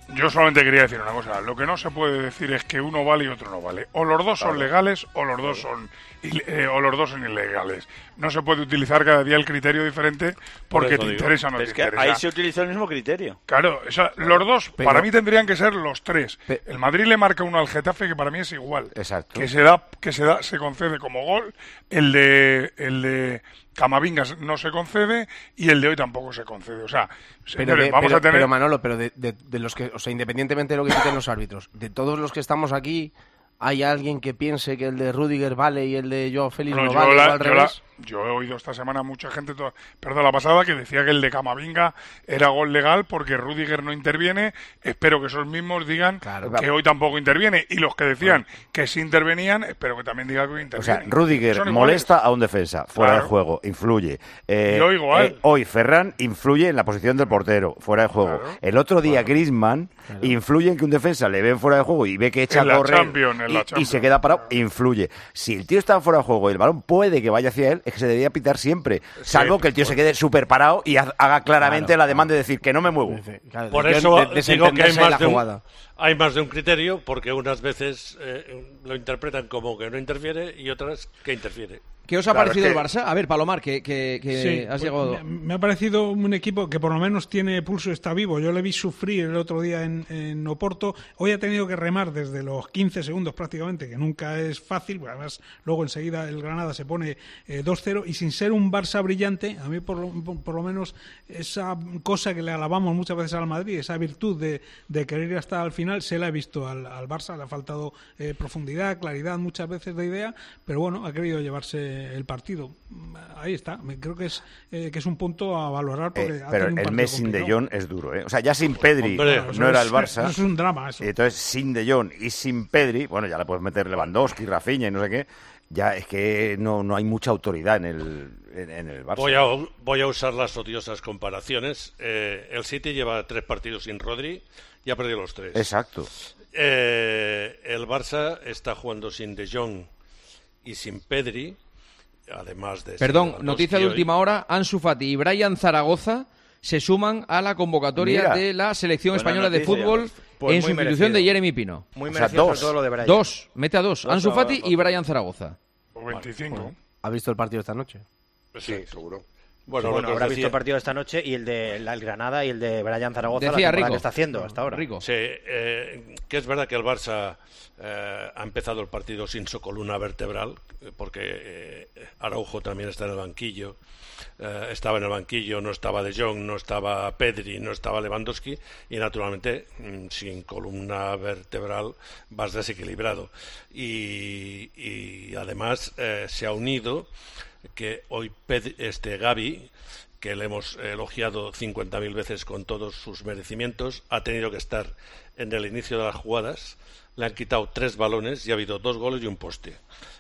Yo solamente quería decir una cosa. Lo que no se puede decir es que uno vale y otro no vale. O los dos son legales o los dos son eh, o los dos son ilegales. No se puede utilizar cada día el criterio diferente porque te interesa o no te es que interesa. ahí se utiliza el mismo criterio. Claro, o sea, los dos, Pero- para mí tendrían que ser los tres. Pe- El Madrid le marca uno al Getafe que para mí es igual. Exacto. Que se da, que se da, se concede como gol. El de, el de Camavinga no se concede y el de hoy tampoco se concede. O sea, Pero, señores, de- vamos pero- a tener. pero, Manolo, pero de, de- de los que, o sea, independientemente de lo que dicen los árbitros, de todos los que estamos aquí, ¿hay alguien que piense que el de Rudiger vale y el de Joao Félix Bueno, no yo, vale la- o al yo revés? la- yo he oído esta semana mucha gente, toda, perdón, la pasada, que decía que el de Camavinga era gol legal porque Rudiger no interviene. Espero que esos mismos digan que hoy tampoco interviene. Y los que decían que sí intervenían, espero que también digan que hoy O intervienen. sea, Rudiger Son iguales. molesta a un defensa, fuera Claro. de juego, influye. Eh, Y hoy igual. eh, hoy Ferran influye en la posición del portero, fuera de juego. El otro día Griezmann influye en que un defensa le ve fuera de juego y ve que echa En la a correr Champions, en y, la y Champions. se queda parado, influye. Si el tío está fuera de juego y el balón puede que vaya hacia él, es que se debería pitar siempre, salvo que el tío se quede súper parado y ha- haga claramente Claro, la demanda de decir que no me muevo. Por eso digo que hay más, de un, hay más de un criterio, porque unas veces eh, lo interpretan como que no interfiere y otras que interfiere. ¿Qué os ha Claro, parecido es que- el Barça? A ver, Palomar, que, que, que Sí, has pues, llegado... me, me ha parecido un equipo que por lo menos tiene pulso, está vivo. Yo le vi sufrir el otro día en, en Oporto. Hoy ha tenido que remar desde los quince segundos prácticamente, que nunca es fácil. Porque además, luego enseguida el Granada se pone eh, dos cero y sin ser un Barça brillante, a mí por lo, por, por lo menos esa cosa que le alabamos muchas veces al Madrid, esa virtud de, de querer ir hasta el final, se la he visto al, al Barça. Le ha faltado eh, profundidad, claridad muchas veces de idea, pero bueno, ha querido llevarse el partido. Ahí está, me- creo que es eh, que es un punto a valorar porque Eh, ha pero tenido un el partido mes sin De complicado. Jong es duro, ¿eh? O sea, ya sin Pedri Hombre, no eso era es- el Barça. eso es un drama, eso. Y entonces, sin De Jong y sin Pedri, bueno, ya le puedes meter Lewandowski, Rafinha y no sé qué, ya es que no, no hay mucha autoridad en el, en, en el Barça. Voy a, voy a usar las odiosas comparaciones. Eh, el City lleva tres partidos sin Rodri y ha perdido los tres. Exacto. Eh, el Barça está jugando sin De Jong y sin Pedri, además de... Perdón, Lewandowski noticia de hoy. última hora, Ansu Fati y Brian Zaragoza se suman a la convocatoria Mira. de la selección Buena española de noticia. fútbol Pues en muy sustitución merecido. de Jeremy Pino. Muy O sea, merecido, dos, sobre todo lo de Brian. dos, mete a dos, Dos Ansu a- Fati y Brian Zaragoza. O veinticinco. ¿Ha visto el partido esta noche? Sí, seguro. Bueno, Sí, lo que os habrá decía- visto el partido de esta noche y el de la- el Granada y el de Brian Zaragoza, Decía la temporada Rico. que está haciendo hasta ahora. Sí, eh, que es verdad que el Barça eh, ha empezado el partido sin su columna vertebral, eh, porque eh, Araujo también está en el banquillo. Eh, estaba en el banquillo, no estaba De Jong, no estaba Pedri, no estaba Lewandowski y naturalmente mm, sin columna vertebral vas desequilibrado. Y, y además eh, se ha unido que hoy Ped- este Gavi, que le hemos elogiado cincuenta mil veces con todos sus merecimientos, ha tenido que estar en el inicio de las jugadas. Le han quitado tres balones y ha habido dos goles y un poste.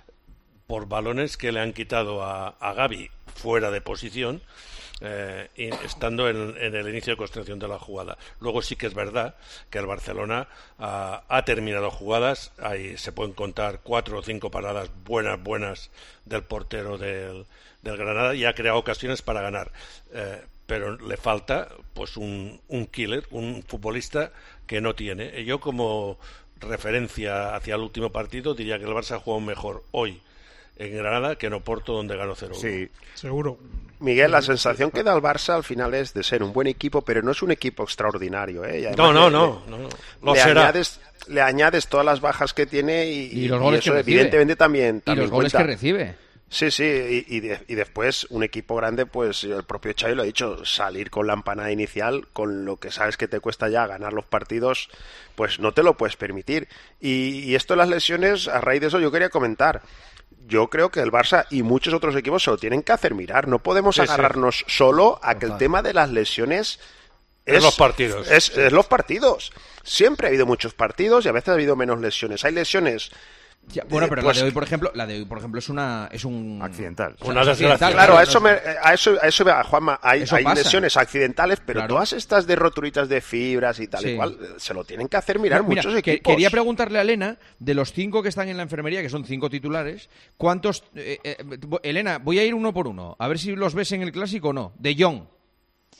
Por balones que le han quitado a, a Gavi fuera de posición, eh, y estando en, en el inicio de construcción de la jugada. Luego sí que es verdad que el Barcelona ah, ha terminado jugadas, ahí se pueden contar cuatro o cinco paradas buenas, buenas del portero del, del Granada y ha creado ocasiones para ganar. Eh, pero le falta pues un, un killer, un futbolista que no tiene. Yo como referencia hacia el último partido diría que el Barça ha jugado mejor hoy en Granada que en Oporto, donde ganó cero uno. Sí. Seguro. Miguel, la sensación que da el Barça al final es de ser un buen equipo, pero no es un equipo extraordinario, ¿eh? Y además No, no, le- no, le- no, no. Lo le será. añades, le añades todas las bajas que tiene y, Y los y goles eso que recibe. evidentemente también, Y también los goles cuenta. que recibe. Sí, sí, y, y, de- y después un equipo grande, pues el propio Xavi lo ha dicho, salir con la empanada inicial, con lo que sabes que te cuesta ya ganar los partidos, pues no te lo puedes permitir. Y, y esto de las lesiones, a raíz de eso yo quería comentar. Yo creo que el Barça y muchos otros equipos se lo tienen que hacer mirar. No podemos Sí, sí. agarrarnos solo a que el Total. tema de las lesiones Es los partidos. Es, es los partidos. Siempre ha habido muchos partidos y a veces ha habido menos lesiones. Hay lesiones. Ya, bueno, eh, pero pues, la de hoy, por ejemplo, la de hoy, por ejemplo, es una es un accidental. O sea, Una es desgracia. accidental, Claro, a no eso, es- me, a eso, a eso, a Juanma, hay, Eso hay pasa. lesiones accidentales, pero Claro. todas estas de roturitas de fibras y tal Sí. y cual, eh, se lo tienen que hacer mirar Mira, muchos que- equipos. Quería preguntarle a Elena, de los cinco que están en la enfermería, que son cinco titulares, ¿cuántos... eh, eh, Elena, voy a ir uno por uno, a ver si los ves en el Clásico o no. De Jong.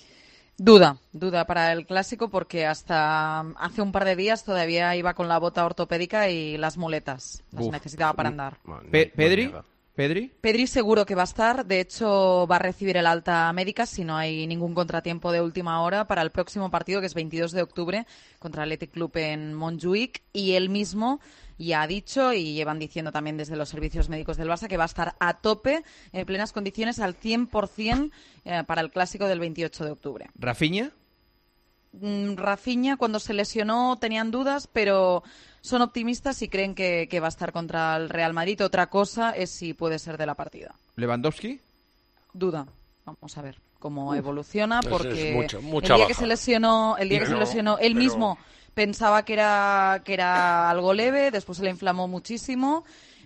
Duda, duda para el Clásico porque hasta hace un par de días todavía iba con la bota ortopédica y las muletas. Las Uf. necesitaba para andar. Pe ¿Pedri? ¿Pedri? Pedri seguro que va a estar. De hecho, va a recibir el alta médica si no hay ningún contratiempo de última hora para el próximo partido, que es veintidós de octubre, contra el Athletic Club en Montjuïc. Y él mismo ya ha dicho, y llevan diciendo también desde los servicios médicos del Barça, que va a estar a tope, en plenas condiciones, al cien por cien eh, para el Clásico del veintiocho de octubre. ¿Rafinha? Mm, Rafinha, cuando se lesionó, tenían dudas, pero son optimistas y creen que, que va a estar contra el Real Madrid. Otra cosa es si puede ser de la partida. ¿Lewandowski? Duda. Vamos a ver cómo Uf, evoluciona, porque mucho, mucha el día baja. que se lesionó, el día pero, que se lesionó, él pero... mismo pensaba que era que era algo leve, después se le inflamó muchísimo.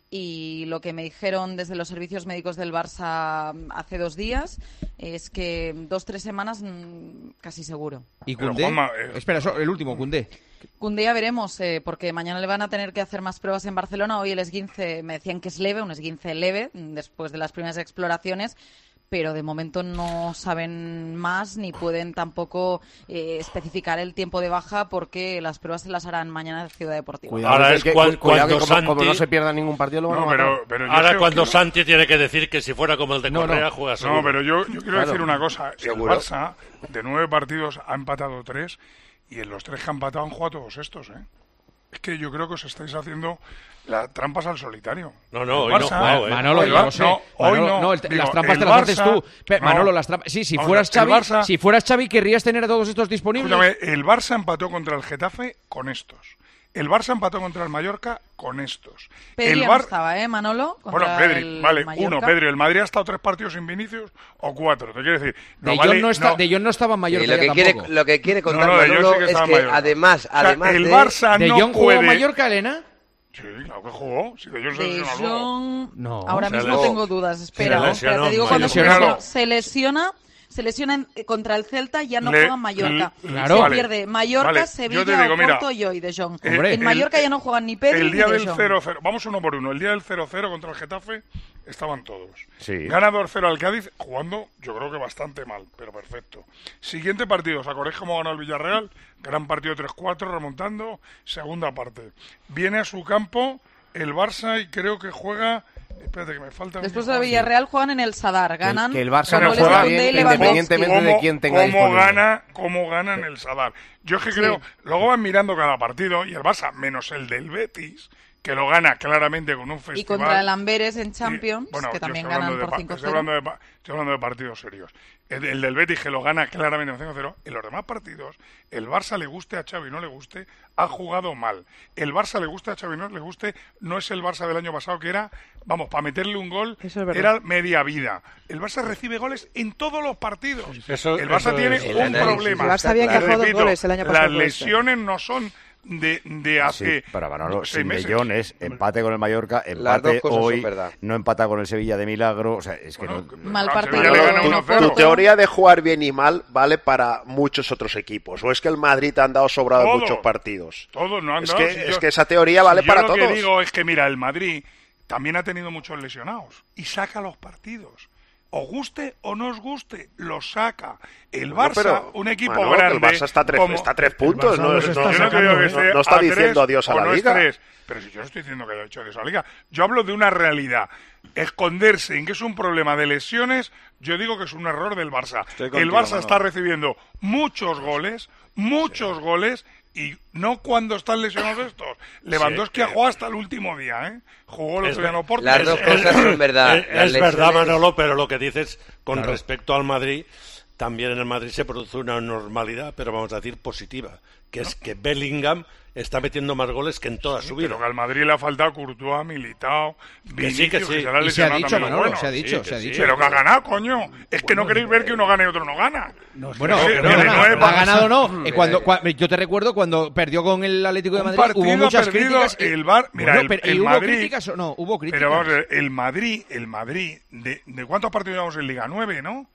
Y lo que me dijeron desde los servicios médicos del Barça hace dos días es que dos, tres semanas mmm, casi seguro. ¿Y Koundé? Juanma, eh... Espera, el último, Koundé. Koundé ya veremos, eh, porque mañana le van a tener que hacer más pruebas en Barcelona. Hoy el esguince, me decían que es leve, un esguince leve, después de las primeras exploraciones. Pero de momento no saben más ni pueden tampoco eh, especificar el tiempo de baja porque las pruebas se las harán mañana en Ciudad Deportiva. Cuidado, Ahora es que, cual, cuidado que como, Santi... como no se pierda ningún partido lo van no, a pero, pero Ahora cuando que... Santi tiene que decir que si fuera como el de Correa no, no. juega seguro. No, pero yo, yo quiero claro. decir una cosa. ¿Seguro? El Barça de nueve partidos ha empatado tres y en los tres que ha empatado han jugado todos estos, ¿eh? Es que yo creo que os estáis haciendo las trampas al solitario. No, no, hoy Barça, no jugado, ¿eh? Manolo, hoy yo lo sé. No, hoy Manolo, no. no el, Digo, las trampas te las haces tú. Pero, no, Manolo, las trampas... Sí, si fueras Xavi, Barça, si fueras Xavi, ¿querrías tener a todos estos disponibles? Escúchame, el Barça empató contra el Getafe con estos. El Barça empató contra el Mallorca con estos. Pedri el Bar... no estaba, ¿eh, Manolo? Bueno, Pedri, vale, Mallorca. uno, Pedri. ¿El Madrid ha estado tres partidos sin Vinicius o cuatro? Te quiero decir... No de, vale, John no está, no. de John no estaba en Mallorca sí, lo, que quiere, lo que quiere contar no, no, Manolo sí que es que además, o sea, además el de... Barça ¿De no John puede... jugó Mallorca, Elena? Sí, claro que jugó. Si de John se de lesionó John... No. Ahora se mismo le... tengo dudas. Espera, se espera te digo cuando se lesiona. Se lesiona... Se lesiona en, contra el Celta, ya no le, juega en Mallorca. Le, claro. Se vale, pierde Mallorca, vale. Sevilla, digo, Oporto y hoy de Jong. Eh, en Mallorca el, ya no juegan ni Pedri el día ni de del Jong. cero cero, vamos uno por uno. El día del cero cero contra el Getafe estaban todos. Sí. Gana dos cero al Cádiz, jugando yo creo que bastante mal, pero perfecto. Siguiente partido, ¿os acordáis cómo ganó el Villarreal? Gran partido tres cuatro, remontando. Segunda parte. Viene a su campo el Barça y creo que juega... Espérate, que me falta... Después de Villarreal juegan en el Sadar, ganan... Que el Barça no juega bien, independientemente de quién tenga ¿Cómo disponible. gana, cómo gana en el Sadar? Yo es que sí. creo... Luego van mirando cada partido y el Barça, menos el del Betis, que lo gana claramente con un festival... Y contra el Amberes en Champions, y, bueno, que también ganan por cinco cero. Estoy hablando, de, estoy hablando de partidos serios. El, el del Betis, que lo gana claramente con cinco cero. En los demás partidos, el Barça le guste a Xavi no le guste, ha jugado mal. El Barça le guste a Xavi no le guste, no es el Barça del año pasado que era, vamos, para meterle un gol, es era media vida. El Barça recibe goles en todos los partidos. Eso, el Barça eso tiene es, un el problema. El Barça había encajado dos goles el año pasado. Las lesiones no son... de, de hace sí, para Manolo, seis sin meses. De Jong es empate con el Mallorca, empate hoy, son no empata con el Sevilla de milagro, o sea, es que bueno, no... Mal partido. Tu, tu teoría de jugar bien y mal vale para muchos otros equipos, o es que el Madrid ha andado sobrado en muchos partidos. Todos no han es dado. que, Si es yo, que esa teoría vale si para yo lo todos. Lo que digo es que, mira, el Madrid también ha tenido muchos lesionados y saca los partidos. Os guste o no os guste, lo saca. El Barça, no, pero, un equipo Manolo, grande... El Barça está a tres, como, está a tres puntos. No, no, está no, sacando, no, no, no está diciendo adiós a la no Liga. Tres, pero si yo no estoy diciendo que haya hecho adiós a la Liga. Yo hablo de una realidad. Esconderse en que es un problema de lesiones, yo digo que es un error del Barça. Contigo, el Barça Manolo. Está recibiendo muchos goles, muchos sí. goles... Y no cuando están lesionados estos. Lewandowski sí, ha jugado hasta el último día, ¿eh? Jugó el otro día en Oporto. Las dos cosas son verdad. Es, es verdad, Manolo, pero lo que dices con claro. respecto al Madrid, también en el Madrid se produce una normalidad, pero vamos a decir positiva, que es que Bellingham está metiendo más goles que en toda sí, su vida. Pero que al Madrid le ha faltado Courtois, Militao, Vinicius, que, sí, que, sí. que se le ha y se ha dicho, Manolo, bueno. se ha dicho, sí, se ha sí. dicho. Pero que ha ganado, coño. Es que bueno, no queréis ver que uno gana y otro no gana. No, bueno, no, no, no, no, ha ganado no. Eh, cuando, cuando, yo te recuerdo cuando perdió con el Atlético de Madrid, hubo muchas críticas. El Bar, mira, bueno, el, pero, el ¿y hubo Madrid, críticas o no? Hubo críticas. Pero vamos a ver, el Madrid, el Madrid, ¿de, de cuántos partidos llevamos en Liga? ¿Nueve, no?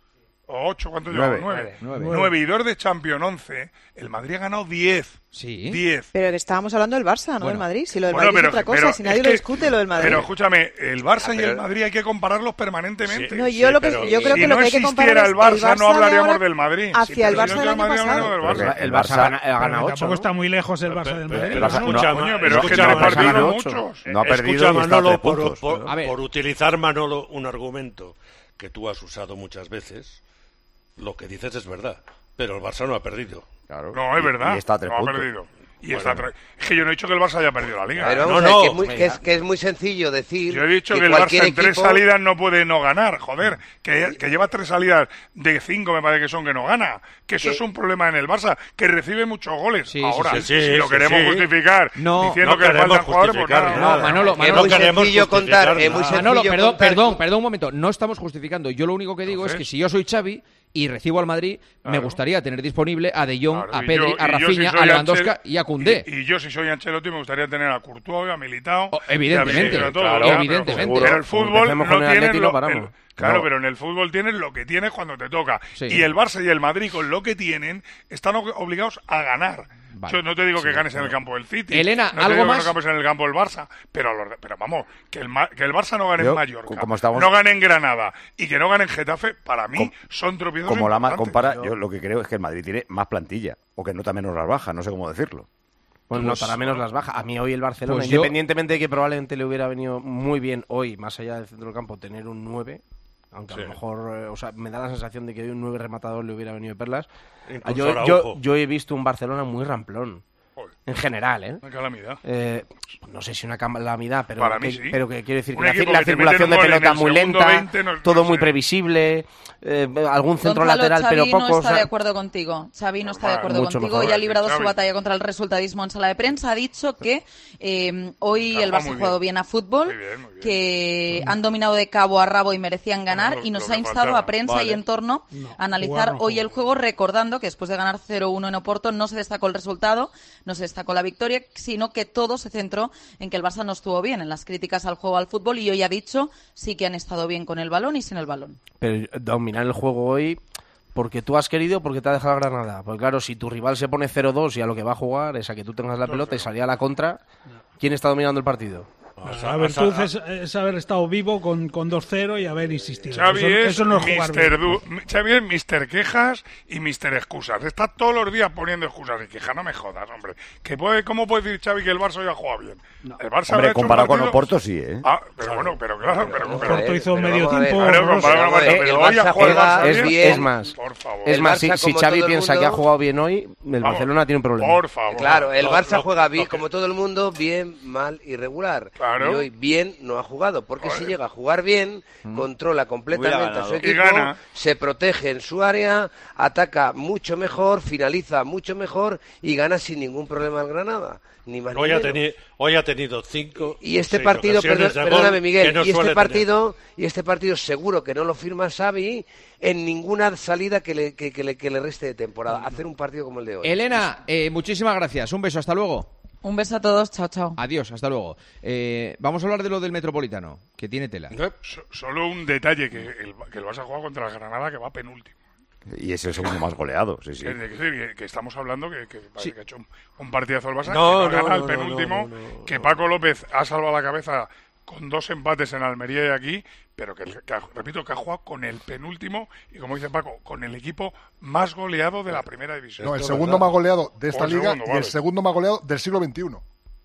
o ocho, ¿cuánto Nueve. llevamos? Nueve. Nueve. Nueve. Nueve y dos de Champions, once. El Madrid ha ganado diez. Sí. Diez. Pero que estábamos hablando del Barça, no Bueno. del Madrid. Si lo del Bueno, Madrid pero- es otra cosa, pero si nadie es lo que- discute, lo del Madrid. Pero escúchame, el Barça Ah, y pero- el Madrid hay que compararlos permanentemente. No, yo lo que- yo creo si que lo no que hay que comparar existiera es el Barça, el Barça no de hablaríamos ahora del Madrid. hacia Sí, el pero Barça si no del es año Madrid, pasado. hablamos del Barça. El Barça ha gana- ha ganado Tampoco ocho, está muy lejos el Barça del Madrid. el Barça- Escucha, no, Ma- pero es que escucha, no ha Manolo, perdido ocho. muchos. No ha perdido Escucha, y está a Manolo, tres por, puntos. por- A ver. por utilizar, Manolo, un argumento que tú has usado muchas veces, lo que dices es verdad, pero el Barça no ha perdido. Claro. No, es verdad. Y está a tres no ha puntos. perdido. Y está a tres- Es que yo no he dicho que el Barça haya perdido la Liga. Pero ¿eh? vamos No, a ver, no, que, es muy, venga. que, es, que es muy sencillo decir Yo he dicho que, que el Barça cualquier en tres equipo... salidas no puede no ganar, joder, que, que lleva tres salidas de cinco, me parece que son, que no gana, que eso Que- es un problema en el Barça, que recibe muchos goles. Sí, sí, Ahora, sí, sí, si lo sí, queremos sí. justificar No, diciendo no que queremos faltan jugadores, pues justificar nada. No, nada. Manolo, Es Manolo, muy queremos sencillo contar, justificar es muy nada. sencillo Manolo, perdón, contar- perdón, perdón un momento. No estamos justificando. Yo lo único que digo es que si yo soy Xavi y recibo al Madrid, me Claro. gustaría tener disponible a De Jong, Claro, a y Pedri, yo- a y yo si Rafinha, soy a Lewandowski Ancelotti- y a Koundé. Y, y yo, si soy Ancelotti, me gustaría tener a Courtois, a Militao. Oh, evidentemente, y a Vinicius, a todos, claro, ya, pero- evidentemente. Pero el fútbol Empecemos no con el tiene Atleti y lo, no paramos. el- Claro, No. pero en el fútbol tienes lo que tienes cuando te toca. Sí. Y el Barça y el Madrid, con lo que tienen, están o- obligados a ganar. Vale. Yo no te digo que Sí, ganes en el claro. campo del City. Elena, no te ¿algo digo más? que no ganes en el campo del Barça. Pero, los de- pero vamos, que el, Ma- que el Barça no gane Yo, en Mallorca, como estamos- no gane en Granada y que no gane en Getafe, para mí Com- son tropiezos Como la más importantes. compara, yo lo que creo es que el Madrid tiene más plantilla, o que nota menos las bajas, no sé cómo decirlo. Pues notará menos las bajas. A mí hoy el Barcelona, Pues yo- independientemente de que probablemente le hubiera venido muy bien hoy, más allá del centro del campo, tener un nueve, aunque Sí. a lo mejor, eh, o sea, me da la sensación de que hoy un nueve rematador le hubiera venido de perlas. Incluso Yo, Araujo. yo, yo he visto un Barcelona muy ramplón. Joder. En general, ¿eh? Una calamidad. Eh, no sé si una calamidad, pero, Para mí que, sí. pero que quiero decir que Un la, equipo la que te circulación mete de un gol en pelota el muy segundo lenta, veinte, no- todo no muy sé. previsible, eh, algún centro Gonzalo, lateral, Xavi pero poco. no o está sea, de acuerdo contigo. Xavi no está de Normal, acuerdo mucho contigo mejor. y ha librado Xavi. su batalla contra el resultadismo en sala de prensa. Ha dicho que eh, hoy Ha el jugado Barça muy ha jugado bien. bien a fútbol, Muy bien, muy bien. que han dominado de cabo a rabo y merecían ganar, Lo- y nos lo ha que instado faltaba. a prensa Vale. y entorno No, a analizar jugar no hoy jugó. el juego, recordando que después de ganar cero uno en Oporto no se destacó el resultado, no se destacó la victoria, sino que todo se centró en que el Barça no estuvo bien en las críticas al juego al fútbol, y hoy ha dicho sí que han estado bien con el balón y sin el balón. Pero dominar el juego hoy porque tú has querido o porque te ha dejado Granada. Porque claro, si tu rival se pone cero dos y a lo que va a jugar es a que tú tengas la pelota y salir a la contra, ¿quién está dominando el partido? La virtud es, es haber estado vivo con, con dos cero y haber insistido. Xavi eso, es eso no es jugar mister bien. Du- Xavi es mister Quejas y mister Excusas. Está todos los días poniendo excusas y quejas. No me jodas, hombre. ¿Que puede, ¿Cómo puede decir Xavi que el Barça hoy ha jugado bien? El Barça habrá Hombre, hecho un comparado con partido- Oporto sí, ¿eh? Ah, pero bueno, pero claro, pero, pero, Oporto pero- hizo pero medio vamos a ver, tiempo. Claro, horroroso. comparado con Eh, pero el hoy ha Barça jugado el juega- Barça es, bien. es más, Por favor. es El más, Barça, si, si como Xavi todo el piensa mundo- que ha jugado bien hoy, el Vamos, Barcelona tiene un problema. Por favor. Claro, el Lo- Barça lo- juega bien, lo que- como todo el mundo, bien, mal, irregular. Claro. Y hoy bien no ha jugado, porque Joder. si llega a jugar bien, controla completamente a su ganado. equipo, Y gana. se protege en su área, ataca mucho mejor, finaliza mucho mejor y gana sin ningún problema al Granada. Ni más ni Hoy ha, menos. teni- hoy ha tenido cinco. Y este seis partido, ocasiones perdón- de gol perdóname que Miguel, no y este suele partido, y este partido seguro que no lo firma Xavi en ninguna salida que le, que, que le, que le reste de temporada. Hacer un partido como el de hoy. Elena, eh, muchísimas gracias. Un beso, hasta luego. Un beso a todos, chao, chao. Adiós, hasta luego. Eh, vamos a hablar de lo del Metropolitano, que tiene tela. So- solo un detalle, que el, que el Barça juega contra el Granada, que va penúltimo. Y es el segundo más goleado, sí, sí. Es decir, que, que estamos hablando que, que, que ha hecho un, un partidazo el Barça, No, que no, no, gana no, el no, penúltimo, no, no, no, que no. Paco López ha salvado la cabeza con dos empates en Almería y aquí, pero que, que ha- repito, que ha jugado con el penúltimo y, como dice Paco, con el equipo más goleado de la primera división. No, el Esto es segundo verdad. más goleado de esta O el liga segundo, y vale. el segundo más goleado del siglo veintiuno.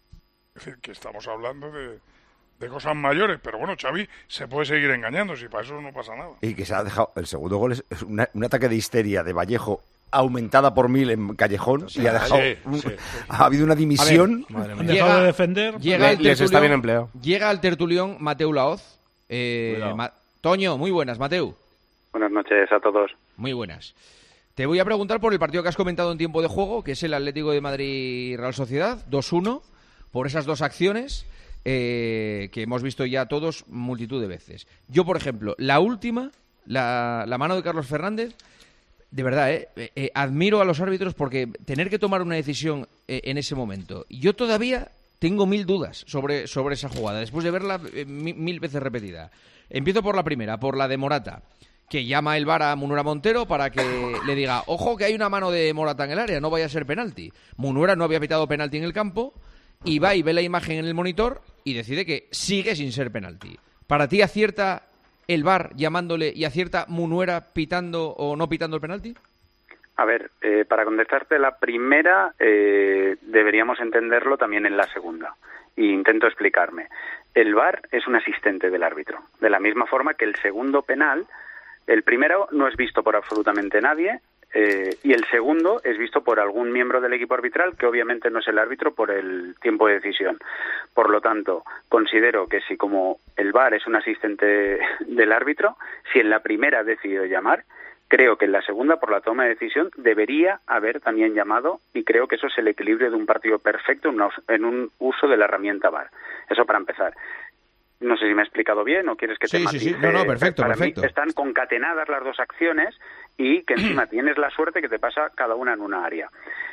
Es decir, que estamos hablando de, de cosas mayores, pero bueno, Xavi se puede seguir engañando, si para eso no pasa nada. Y que se ha dejado. El segundo gol es es una- un ataque de histeria de Vallejo aumentada por mil en Callejón y ha dejado. sí, un- sí. Ha habido una dimisión. Han dejado de defender. Llega el Les está tertulión- bien empleado. Llega al tertulión Mateu Laoz. Eh, Cuidado. Ma- Toño, muy buenas, Mateu. Buenas noches a todos. Muy buenas. Te voy a preguntar por el partido que has comentado en tiempo de juego, que es el Atlético de Madrid-Real Sociedad, dos uno, por esas dos acciones eh, que hemos visto ya todos multitud de veces. Yo, por ejemplo, la última, la, la mano de Carlos Fernández, de verdad, eh, eh, eh, admiro a los árbitros porque tener que tomar una decisión eh, en ese momento. Yo todavía tengo mil dudas sobre, sobre esa jugada, después de verla eh, mi- mil veces repetida. Empiezo por la primera, por la de Morata, que llama el V A R a Munuera Montero para que le diga, ojo que hay una mano de Morata en el área, no vaya a ser penalti. Munuera no había pitado penalti en el campo y va y ve la imagen en el monitor y decide que sigue sin ser penalti. ¿Para ti acierta el V A R llamándole y acierta Munuera pitando o no pitando el penalti? A ver, eh, para contestarte la primera, eh, deberíamos entenderlo también en la segunda. Y intento explicarme. El V A R es un asistente del árbitro. De la misma forma que el segundo penal, el primero no es visto por absolutamente nadie, eh, y el segundo es visto por algún miembro del equipo arbitral, que obviamente no es el árbitro por el tiempo de decisión. Por lo tanto, considero que si como el V A R es un asistente del árbitro, si en la primera ha decidido llamar, creo que en la segunda, por la toma de decisión, debería haber también llamado, y creo que eso es el equilibrio de un partido perfecto en un uso de la herramienta V A R. Eso para empezar. No sé si me he explicado bien o quieres que te sí, matice. Sí, sí, no, no, perfecto, para perfecto. Mí están concatenadas las dos acciones y que encima tienes la suerte que te pasa cada una en una área.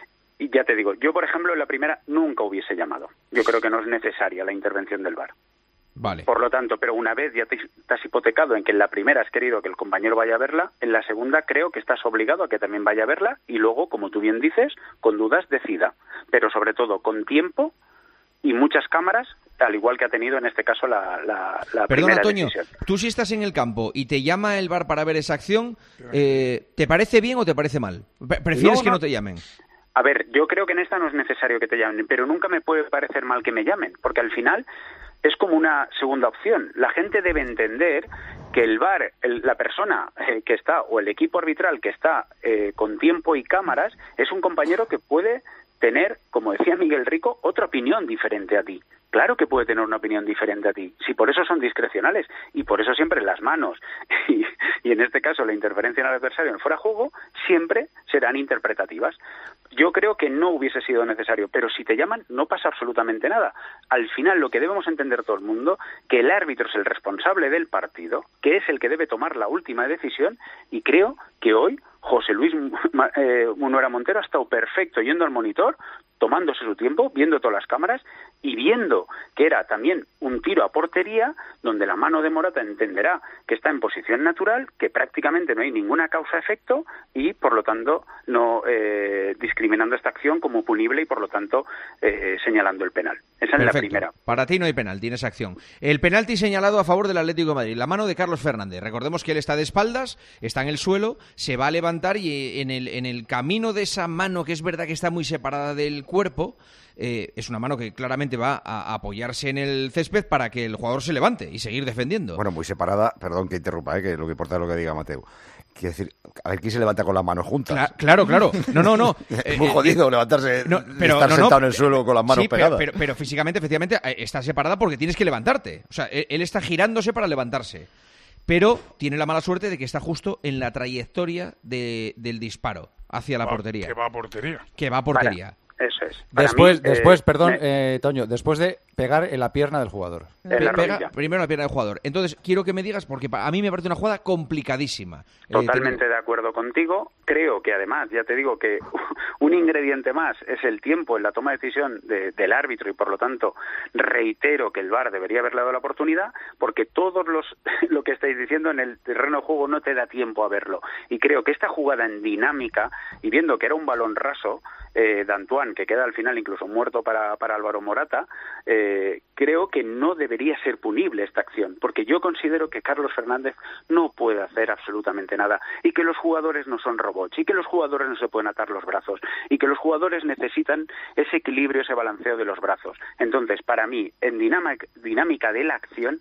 Y ya te digo, yo por ejemplo en la primera nunca hubiese llamado. Yo creo que no es necesaria la intervención del V A R. Vale. Por lo tanto, pero una vez ya te, te has hipotecado en que en la primera has querido que el compañero vaya a verla, en la segunda creo que estás obligado a que también vaya a verla y luego, como tú bien dices, con dudas decida. Pero sobre todo con tiempo y muchas cámaras, al igual que ha tenido en este caso la, la, la Perdona, primera Toño, decisión. tú si estás en el campo y te llama el V A R para ver esa acción, eh, ¿te parece bien o te parece mal? ¿Prefieres no, que no. no te llamen? A ver, yo creo que en esta no es necesario que te llamen, pero nunca me puede parecer mal que me llamen, porque al final es como una segunda opción. La gente debe entender que el V A R, el, la persona eh, que está, o el equipo arbitral que está eh, con tiempo y cámaras, es un compañero que puede tener, como decía Miguel Rico, otra opinión diferente a ti. Claro que puede tener una opinión diferente a ti, si por eso son discrecionales, y por eso siempre las manos, y, y en este caso la interferencia en el adversario en fuera de juego, siempre serán interpretativas. Yo creo que no hubiese sido necesario, pero si te llaman no pasa absolutamente nada. Al final lo que debemos entender todo el mundo, que el árbitro es el responsable del partido, que es el que debe tomar la última decisión, y creo que hoy José Luis eh, Munuera Montero ha estado perfecto yendo al monitor, tomándose su tiempo, viendo todas las cámaras y viendo que era también un tiro a portería donde la mano de Morata entenderá que está en posición natural, que prácticamente no hay ninguna causa-efecto y, por lo tanto, no eh, discriminando esta acción como punible y, por lo tanto, eh, señalando el penal. Esa Perfecto. es la primera. Para ti no hay penalti en esa acción. El penalti señalado a favor del Atlético de Madrid, la mano de Carlos Fernández. Recordemos que él está de espaldas, está en el suelo, se va a levantar y en el, en el camino de esa mano, que es verdad que está muy separada del cuerpo, eh, es una mano que claramente va a apoyarse en el césped para que el jugador se levante y seguir defendiendo. Bueno, muy separada, perdón que interrumpa, ¿eh? Que lo que importa es lo que diga Mateo. Quiero decir, a ver quién se levanta con las manos juntas. Cla- claro, claro. No, no, no. Es muy jodido levantarse, no, pero, estar no, sentado no, en el suelo con las manos sí, pero, pegadas. Pero, pero físicamente, efectivamente, está separada porque tienes que levantarte. O sea, él, él está girándose para levantarse. Pero tiene la mala suerte de que está justo en la trayectoria de, del disparo hacia la va, portería. Que va a portería. Que va a portería. Para, eso es. Para Después, mí, después eh, perdón, me... eh, Toño, después de pegar en la pierna del jugador. En la Pega rodilla. primero en la pierna del jugador. Entonces, quiero que me digas, porque a mí me parece una jugada complicadísima. Totalmente eh, de acuerdo contigo. Creo que además, ya te digo que un ingrediente más es el tiempo en la toma de decisión de, del árbitro y por lo tanto reitero que el V A R debería haberle dado la oportunidad porque todos los lo que estáis diciendo en el terreno de juego no te da tiempo a verlo. Y creo que esta jugada en dinámica y viendo que era un balón raso eh, de Antoine que queda al final incluso muerto para, para Álvaro Morata, eh, creo que no debería ser punible esta acción porque yo considero que Carlos Fernández no puede hacer absolutamente nada y que los jugadores no son robots y que los jugadores no se pueden atar los brazos y que los jugadores necesitan ese equilibrio, ese balanceo de los brazos. Entonces, para mí, en dinámica de la acción,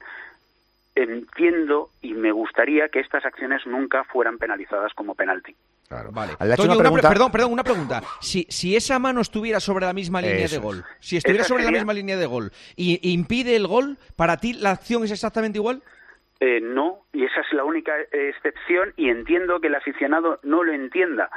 entiendo y me gustaría que estas acciones nunca fueran penalizadas como penalti. Claro. Vale. Toño, Toño, una una pregunta... pre- perdón, perdón, una pregunta. Si, si esa mano estuviera sobre la misma línea Eso de gol, es. si estuviera Esa sobre sería... la misma línea de gol y, y impide el gol, ¿para ti la acción es exactamente igual? Eh, no, y esa es la única eh, excepción y entiendo que el aficionado no lo entienda.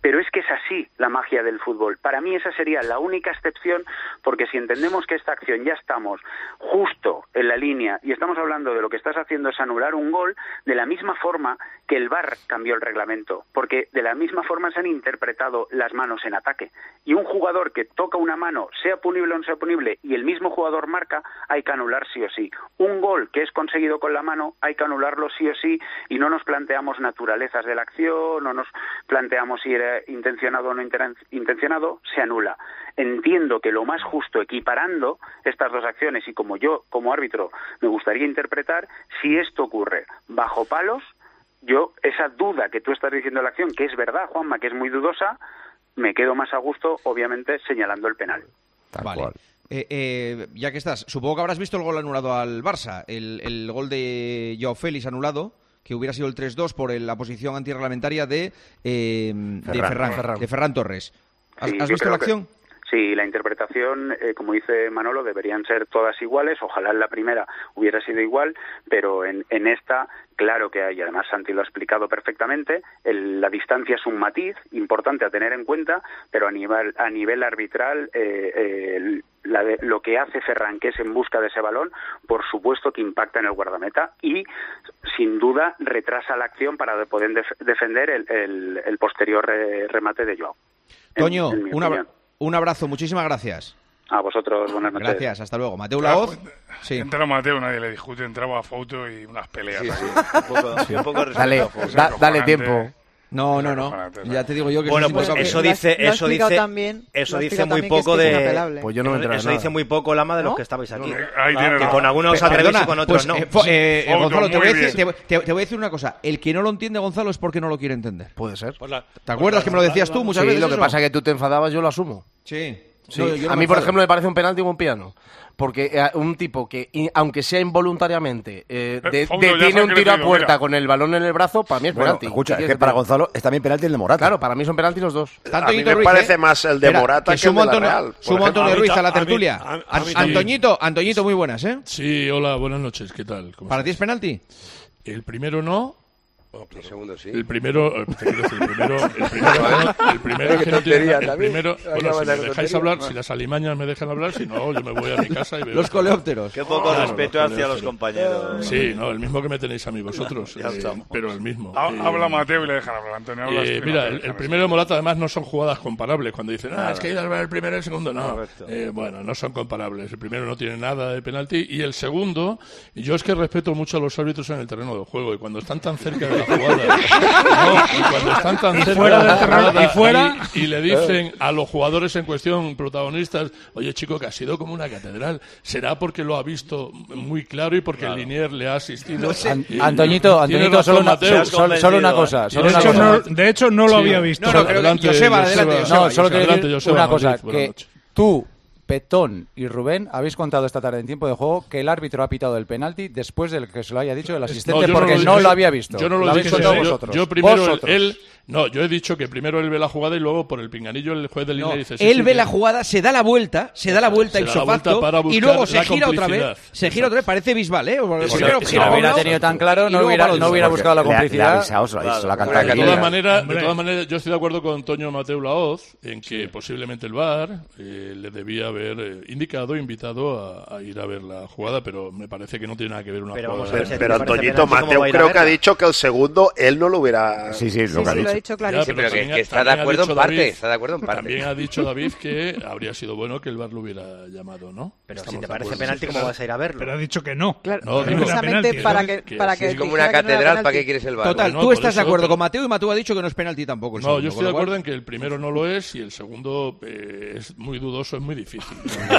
pero es que es así la magia del fútbol. Para mí esa sería la única excepción, porque si entendemos que esta acción ya estamos justo en la línea y estamos hablando de lo que estás haciendo es anular un gol, de la misma forma que el V A R cambió el reglamento, porque de la misma forma se han interpretado las manos en ataque. Y un jugador que toca una mano, sea punible o no sea punible, y el mismo jugador marca, hay que anular sí o sí. Un gol que es conseguido con la mano, hay que anularlo sí o sí, y no nos planteamos naturalezas de la acción, no nos planteamos si era intencionado o no intencionado, se anula. Entiendo que lo más justo, equiparando estas dos acciones, y como yo, como árbitro, me gustaría interpretar, si esto ocurre bajo palos, yo, esa duda que tú estás diciendo de la acción, que es verdad, Juanma, que es muy dudosa, me quedo más a gusto, obviamente, señalando el penal. Vale. Eh, eh, ya que estás, supongo que habrás visto el gol anulado al Barça, el, el gol de Joao Félix anulado, que hubiera sido el tres dos por el, la posición antirreglamentaria de, eh, de Ferran, Ferran, Ferran. de Ferran Torres. ¿Has, sí, ¿has visto la acción? Que... Sí, la interpretación, eh, como dice Manolo, deberían ser todas iguales. Ojalá en la primera hubiera sido igual, pero en, en esta, claro que hay. Además, Santi lo ha explicado perfectamente. El, la distancia es un matiz importante a tener en cuenta, pero a nivel, a nivel arbitral, eh, eh, la de, lo que hace Ferran, que es en busca de ese balón, por supuesto que impacta en el guardameta y, sin duda, retrasa la acción para poder def- defender el, el, el posterior re- remate de Joao. Toño, en, en un abrazo. Un abrazo, muchísimas gracias. A vosotros, buenas noches. Gracias, hasta luego. Mateu Laoz. Sí. Entraba Mateu, nadie le discute, entraba a foto y unas peleas. Sí, sí. Un poco, sí. un poco dale, da, dale tiempo. No, no, no. Ya te digo yo que bueno, pues eso dice, lo eso dice, también, eso dice muy poco de. Pues yo no me eso nada. dice muy poco, Lama, de los ¿no? que estabais aquí. No, ahí ah, que no. con algunos Pe- atrevéis perdona, y con otros pues, no. Eh, fo- eh, Foto, Gonzalo, te voy, a decir, bien. te, te, te voy a decir una cosa. El que no lo entiende, Gonzalo, es porque no lo quiere entender. Puede ser. Pues la, ¿Te pues acuerdas la, que me lo decías tú muchas sí, veces? Lo que eso? pasa es que tú te enfadabas, yo lo asumo. Sí. Sí. No, yo no a me mí, por enfado. ejemplo, me parece un penalti un piano. Porque eh, un tipo que, y, aunque sea involuntariamente, eh, de, Eh, Fausto, de- ya tiene sabes un que le tiro a pido, puerta mira. con el balón en el brazo, para mí es Bueno, penalti. escucha, ¿Qué es quieres que para decir? Gonzalo es también penalti el de Morata. Claro, para mí son penaltis los dos. Tanto a mí Antonito me Ruiz, parece ¿eh? más el de Espera, Morata que que el sumo de la Antonio, Real. por sumo ejemplo. Antonio A mí Ruiz a la ta- a mí- tertulia. a- a An- mí- Antoñito, Antoñito, muy buenas, ¿eh? Sí, hola, buenas noches, ¿qué tal? ¿Cómo ¿Para ti es estás? penalti? El primero no. El segundo sí. El primero, eh, te quiero decir, el primero, el primero, el primero es que no tiene nada- el primero, bueno, si me dejáis hablar, si las alimañas me dejan hablar, si no, yo me voy a mi casa y veo. Los coleópteros. Qué poco Claro, respeto los hacia los coleópteros. compañeros. Sí, no, el mismo que me tenéis a mí vosotros, Ya eh, estamos. pero el mismo. Ha- Eh, Habla Mateo y le dejan hablar. Antonio, hablas Eh, tú y no mira, te el, dejan el primero de Morata además no son jugadas comparables. Cuando dicen, ah, Nada. es que hay que ver el primero y el segundo, no. Correcto. Eh, bueno, no son comparables. El primero no tiene nada de penalti y el segundo, y yo es que respeto mucho a los árbitros en el terreno del juego y cuando están tan cerca de la jugada, no, y cuando están tan cerca fuera de la del terreno, jugada y fuera. y, y le dicen a los jugadores en cuestión, protagonistas, oye chico, que ha sido como una catedral, será porque lo ha visto muy claro y porque el Linier le ha asistido. An- Y- Antoñito, tiene Antoñito, razón, solo una, Mateo. solo, solo una cosa. Solo De una hecho, cosa. no, de hecho, no lo Sí. había visto. No, no, creo que Adelante, Joseba, Joseba. adelante, No, Joseba. solo quiero Adelante, decir Joseba, una Madrid, cosa, buenas que noches. tú, Petón y Rubén habéis contado esta tarde en tiempo de juego que el árbitro ha pitado el penalti después del que se lo haya dicho el asistente yo no porque lo- no yo- lo había visto. Yo no lo, he habéis dicho, contado yo, vosotros. yo primero él, Vosotros. él- no, yo he dicho que primero él ve la jugada y luego por el pinganillo el juez de línea No, dice sí, él sí, ve que- la jugada, se da la vuelta, se da la vuelta Se da la ipso vuelta facto para y buscar luego se la gira otra vez, complicidad. se gira otra vez, parece Bisbal, ¿eh? Porque Si primero no- gira si no para hubiera un lado tenido tan claro, y no luego hubiera, para el no otro. hubiera Porque buscado la le ha- le ha complicidad. avisado, se lo ha- se lo ha Claro, cantado De aquí. todas Ya. maneras, de todas maneras, yo estoy de acuerdo con Toño Mateu Laoz en que posiblemente el V A R eh, le debía haber eh, indicado, invitado a, a ir a ver la jugada, pero me parece que no tiene nada que ver una Pero jugada. vamos a ver, Pero, ¿te pero parece Antoñito, penalti, cómo Mateo va a ir a creo que ha verla? dicho que el segundo él no lo hubiera... Sí, sí, Sí, lo que ha sí, lo ha dicho. dicho Ya, clarísimo. Sí, pero que, también- que está de también ha acuerdo en dicho parte, David- está de acuerdo en parte. También ha dicho David que habría sido bueno que el V A R lo hubiera llamado, ¿no? Pero Estamos si te de parece acuerdo. penalti, ¿cómo vas a ir a verlo? Pero ha dicho que no. Claro, No, digo- precisamente penalti, para ¿no? que, Que para sí, que Es como dijera una que no era catedral, ¿para penalti. qué quieres el V A R? Total, No, tú por estás de eso, acuerdo pero- con Mateo y Mateo ha dicho que no es penalti tampoco. El No, segundo, yo con estoy de lo cual- acuerdo en que el primero no lo es y el segundo eh, es muy dudoso, es muy difícil.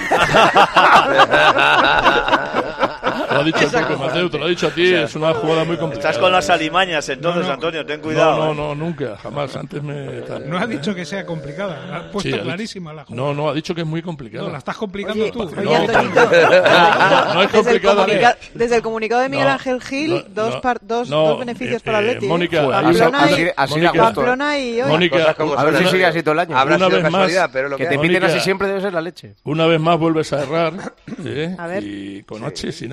Lo ha dicho el propio Mateo, te lo ha dicho a ti, es una jugada muy complicada. Estás con las alimañas entonces, No, no. Antonio, ten cuidado. No, ¿eh? no, no, nunca, jamás. Antes me. tal. No ha dicho que sea complicada. La ha puesto Sí, ha dicho- clarísima la jugada. No, no, ha dicho que es muy complicada. No, la estás complicando Oye, tú. oye, No, Antonito, no, no es desde, el complicada. comunica- desde el comunicado de Miguel No, Ángel Gil, no, dos, no, par- dos, no, dos beneficios eh, para el eh, Atleti. ¿eh? Mónica, Pamplona así- y, así Mónica, da gusto. Pamplona y hoy. Mónica, Cosas como A ver si son. sigue así todo el año. Habrá Una sido vez más, casualidad, pero lo Que que, te hay. Mónica, piten así siempre debe ser la leche. Una vez más vuelves a errar, ¿eh? A ver. Y con H sin H, porque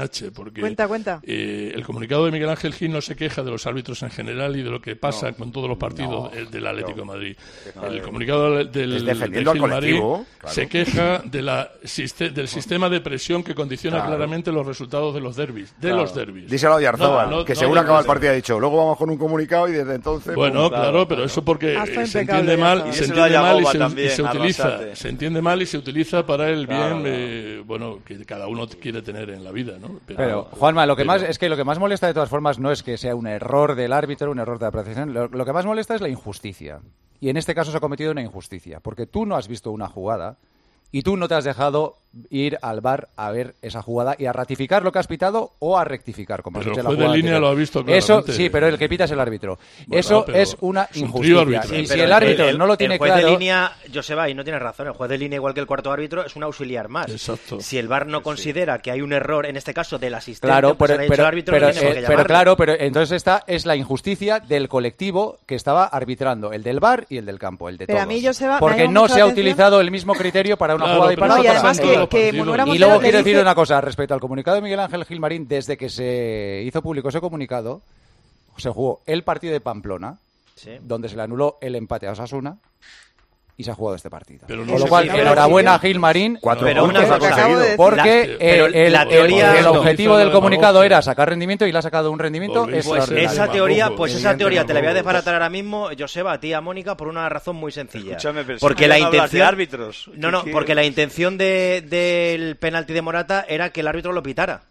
porque cuenta, cuenta. Eh, el comunicado de Miguel Ángel Gil no se queja de los árbitros en general y de lo que pasa no, con todos los partidos no, del Atlético no. de Madrid. El comunicado del, del, del Gil Madrid claro. se queja de la, del sistema de presión que condiciona claro. claramente los resultados de los derbis. De claro. los derbis. Díselo a Oyarzabal, no, no, que no, según no, acaba no, el partido ha dicho, luego vamos con un comunicado y desde entonces... Bueno, claro, claro, pero eso porque eh, se entiende mal, y se entiende mal y se, también, y se utiliza, se entiende mal y se utiliza para el bien, claro, eh, bueno, que cada uno quiere tener en la vida, ¿no? Pero, pero Juanma, lo que pero, más es que lo que más molesta de todas formas no es que sea un error del árbitro, un error de apreciación, lo, lo que más molesta es la injusticia. Y en este caso se ha cometido una injusticia, porque tú no has visto una jugada y tú no te has dejado ir al V A R a ver esa jugada y a ratificar lo que has pitado o a rectificar, como pero has el dicho juez la de línea lo ha visto claramente. Eso sí, pero el que pita es el árbitro. Bueno, eso es una injusticia. Sí, y si el árbitro el, el, no lo tiene el juez claro... de línea, Joseba, y no tiene razón, el juez de línea, igual que el cuarto árbitro, es un auxiliar más. Exacto. Si el V A R no sí. considera que hay un error, en este caso del asistente, claro, pues pero, el pero, árbitro pero, no tiene eh, por qué pero claro, pero entonces esta es la injusticia del colectivo que estaba arbitrando, el del V A R y el del campo, el de pero todos. A mí, Joseba, porque no se ha utilizado el mismo criterio para una claro, jugada y para no, otra. Y además que, que y luego quiero decir una cosa respecto al comunicado de Miguel Ángel Gilmarín. Desde que se hizo público ese comunicado, se jugó el partido de Pamplona, sí. donde se le anuló el empate a Osasuna, y se ha jugado este partido. Pero no Con lo cual, sí, enhorabuena a Gilmarín, Cuatro pero puntos una cosa, porque pero el, la teoría, el, el objetivo del comunicado era sacar rendimiento y le ha sacado un rendimiento pues extraordinario. Esa teoría, pues esa teoría te la voy a desbaratar ahora mismo, Joseba, a ti y a Mónica, por una razón muy sencilla. Escúchame, pero porque si la no intención de árbitros. No, no, porque la intención de, del penalti de Morata era que el árbitro lo pitara.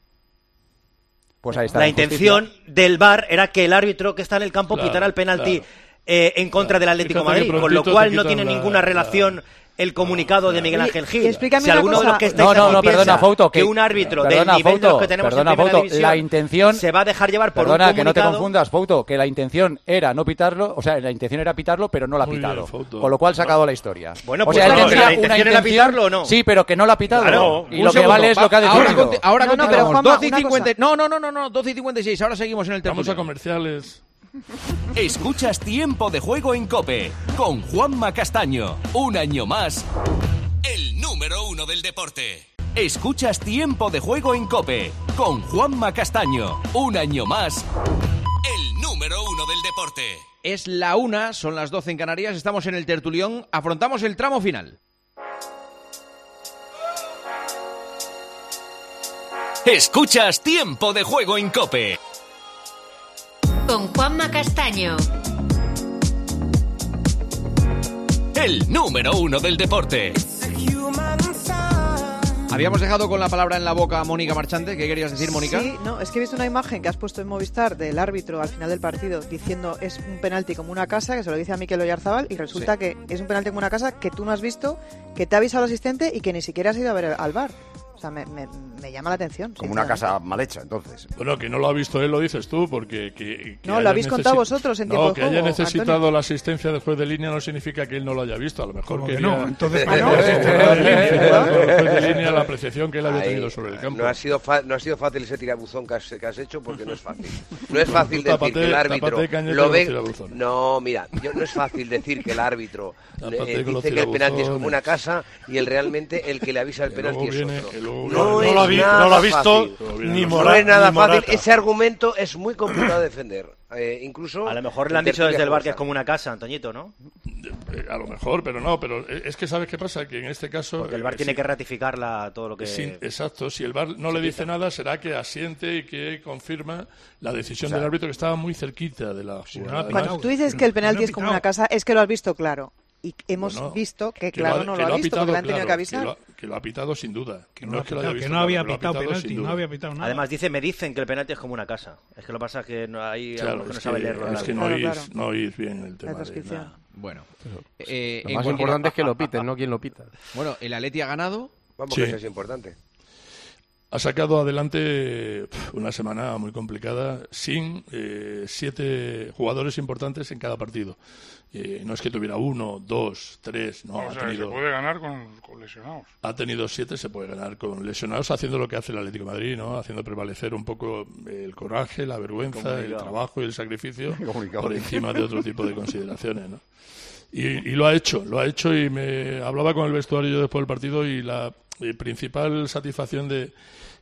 Pues ahí está la la intención del V A R era que el árbitro que está en el campo claro, pitara el penalti. Claro. Eh, en contra claro. del Atlético de Madrid, con lo cual no tiene la, ninguna relación la, el comunicado la, de Miguel Ángel Gil. Y, y si alguno cosa. de los que estáis no, no, no, aquí perdona, Fouto, que, que un árbitro perdona, del nivel Fouto, de los que tenemos perdona, en primera Fouto, división la intención, se va a dejar llevar por perdona, un comunicado. que no te confundas, Fouto, que la intención era no pitarlo, o sea, la intención era pitarlo, pero no la ha pitado. Bien, con lo cual se ha acabado la historia. Bueno, o pues sea, no, él tendría la intención era pitarlo o no. Sí, pero que no la ha pitado. Claro, y lo que vale es lo que ha decidido. Ahora no, no, pero Juanma, doce y cincuenta. No, no, no, no, no, doce y cincuenta y seis. Ahora seguimos en el tertulión. Vamos a comerciales. Escuchas Tiempo de Juego en COPE con Juanma Castaño. Un año más, el número uno del deporte. Escuchas Tiempo de Juego en COPE con Juanma Castaño. Un año más, el número uno del deporte. Es la una, son las doce en Canarias, estamos en el tertulión, afrontamos el tramo final. Escuchas Tiempo de Juego en COPE con Juanma Castaño, el número uno del deporte. Habíamos dejado con la palabra en la boca a Mónica Marchante. ¿Qué querías decir, Mónica? Sí, no, es que he visto una imagen que has puesto en Movistar del árbitro al final del partido diciendo es un penalti como una casa, que se lo dice a Mikel Oyarzabal, y resulta sí. que es un penalti como una casa que tú no has visto, que te ha avisado el asistente y que ni siquiera has ido a ver al V A R. O sea, me, me, me llama la atención. Como una casa mal hecha, entonces. Bueno, que no lo ha visto él, lo dices tú, porque... Que, que no, lo habéis necesi- contado vosotros en tiempo No, que de juego, haya necesitado Antonio. la asistencia del juez de línea no significa que él no lo haya visto. A lo mejor que no, entonces... ¿Ah, no? El juez de línea, la apreciación que él había tenido sobre el campo. No ha sido, fa- no ha sido fácil ese tirabuzón que has, que has hecho, porque no es fácil. No es fácil decir Tápate, que el árbitro lo ve... No, mira, yo, no es fácil decir que el árbitro eh, dice que el penalti es como una casa y el realmente el que le avisa el penalti es otro. No, no, lo, vi, no lo ha visto ni Morata. No es nada ni fácil. Morata. Ese argumento es muy complicado de defender. Eh, incluso a lo mejor le han dicho desde el V A R que es como una casa, Antoñito, ¿no? A lo mejor, pero no, pero es que ¿sabes qué pasa? Que en este caso... Porque el V A R eh, tiene si, que ratificarla todo lo que... Sí, exacto, si el V A R no le dice nada, será que asiente y que confirma la decisión o sea, del árbitro, que estaba muy cerquita de la jugada. Cuando tú dices que el penalti es como una casa, es que lo has visto claro. Y hemos bueno, visto que, que claro, lo ha, no lo ha, lo ha visto, pitado, porque le han tenido claro, que avisar. Que lo, ha, que lo ha pitado sin duda. Que no, no, es que, lo haya visto, que no había claro, pitado, pitado penalti, no había pitado nada. Además dice, me dicen que el penalti es como una casa. Es que lo pasa que no hay claro, algo que no es sabe que, leerlo. Es que no, claro, oís, claro. no oís bien el tema. De nada. Bueno. Eh, lo más importante es que lo piten, no quien lo pita. Bueno, el Atleti ha ganado. Vamos, sí. que eso es importante. Ha sacado adelante una semana muy complicada sin eh, siete jugadores importantes en cada partido. Eh, no es que tuviera uno, dos, tres, no. O ha sea, tenido, se puede ganar con, con lesionados. Ha tenido siete, se puede ganar con lesionados, haciendo lo que hace el Atlético de Madrid, ¿no? Haciendo prevalecer un poco el coraje, la vergüenza, Comunicado. el trabajo y el sacrificio Comunicado. por encima de otro tipo de consideraciones, ¿no? Y, y lo ha hecho, lo ha hecho y me hablaba con el vestuario yo después del partido y la eh, principal satisfacción de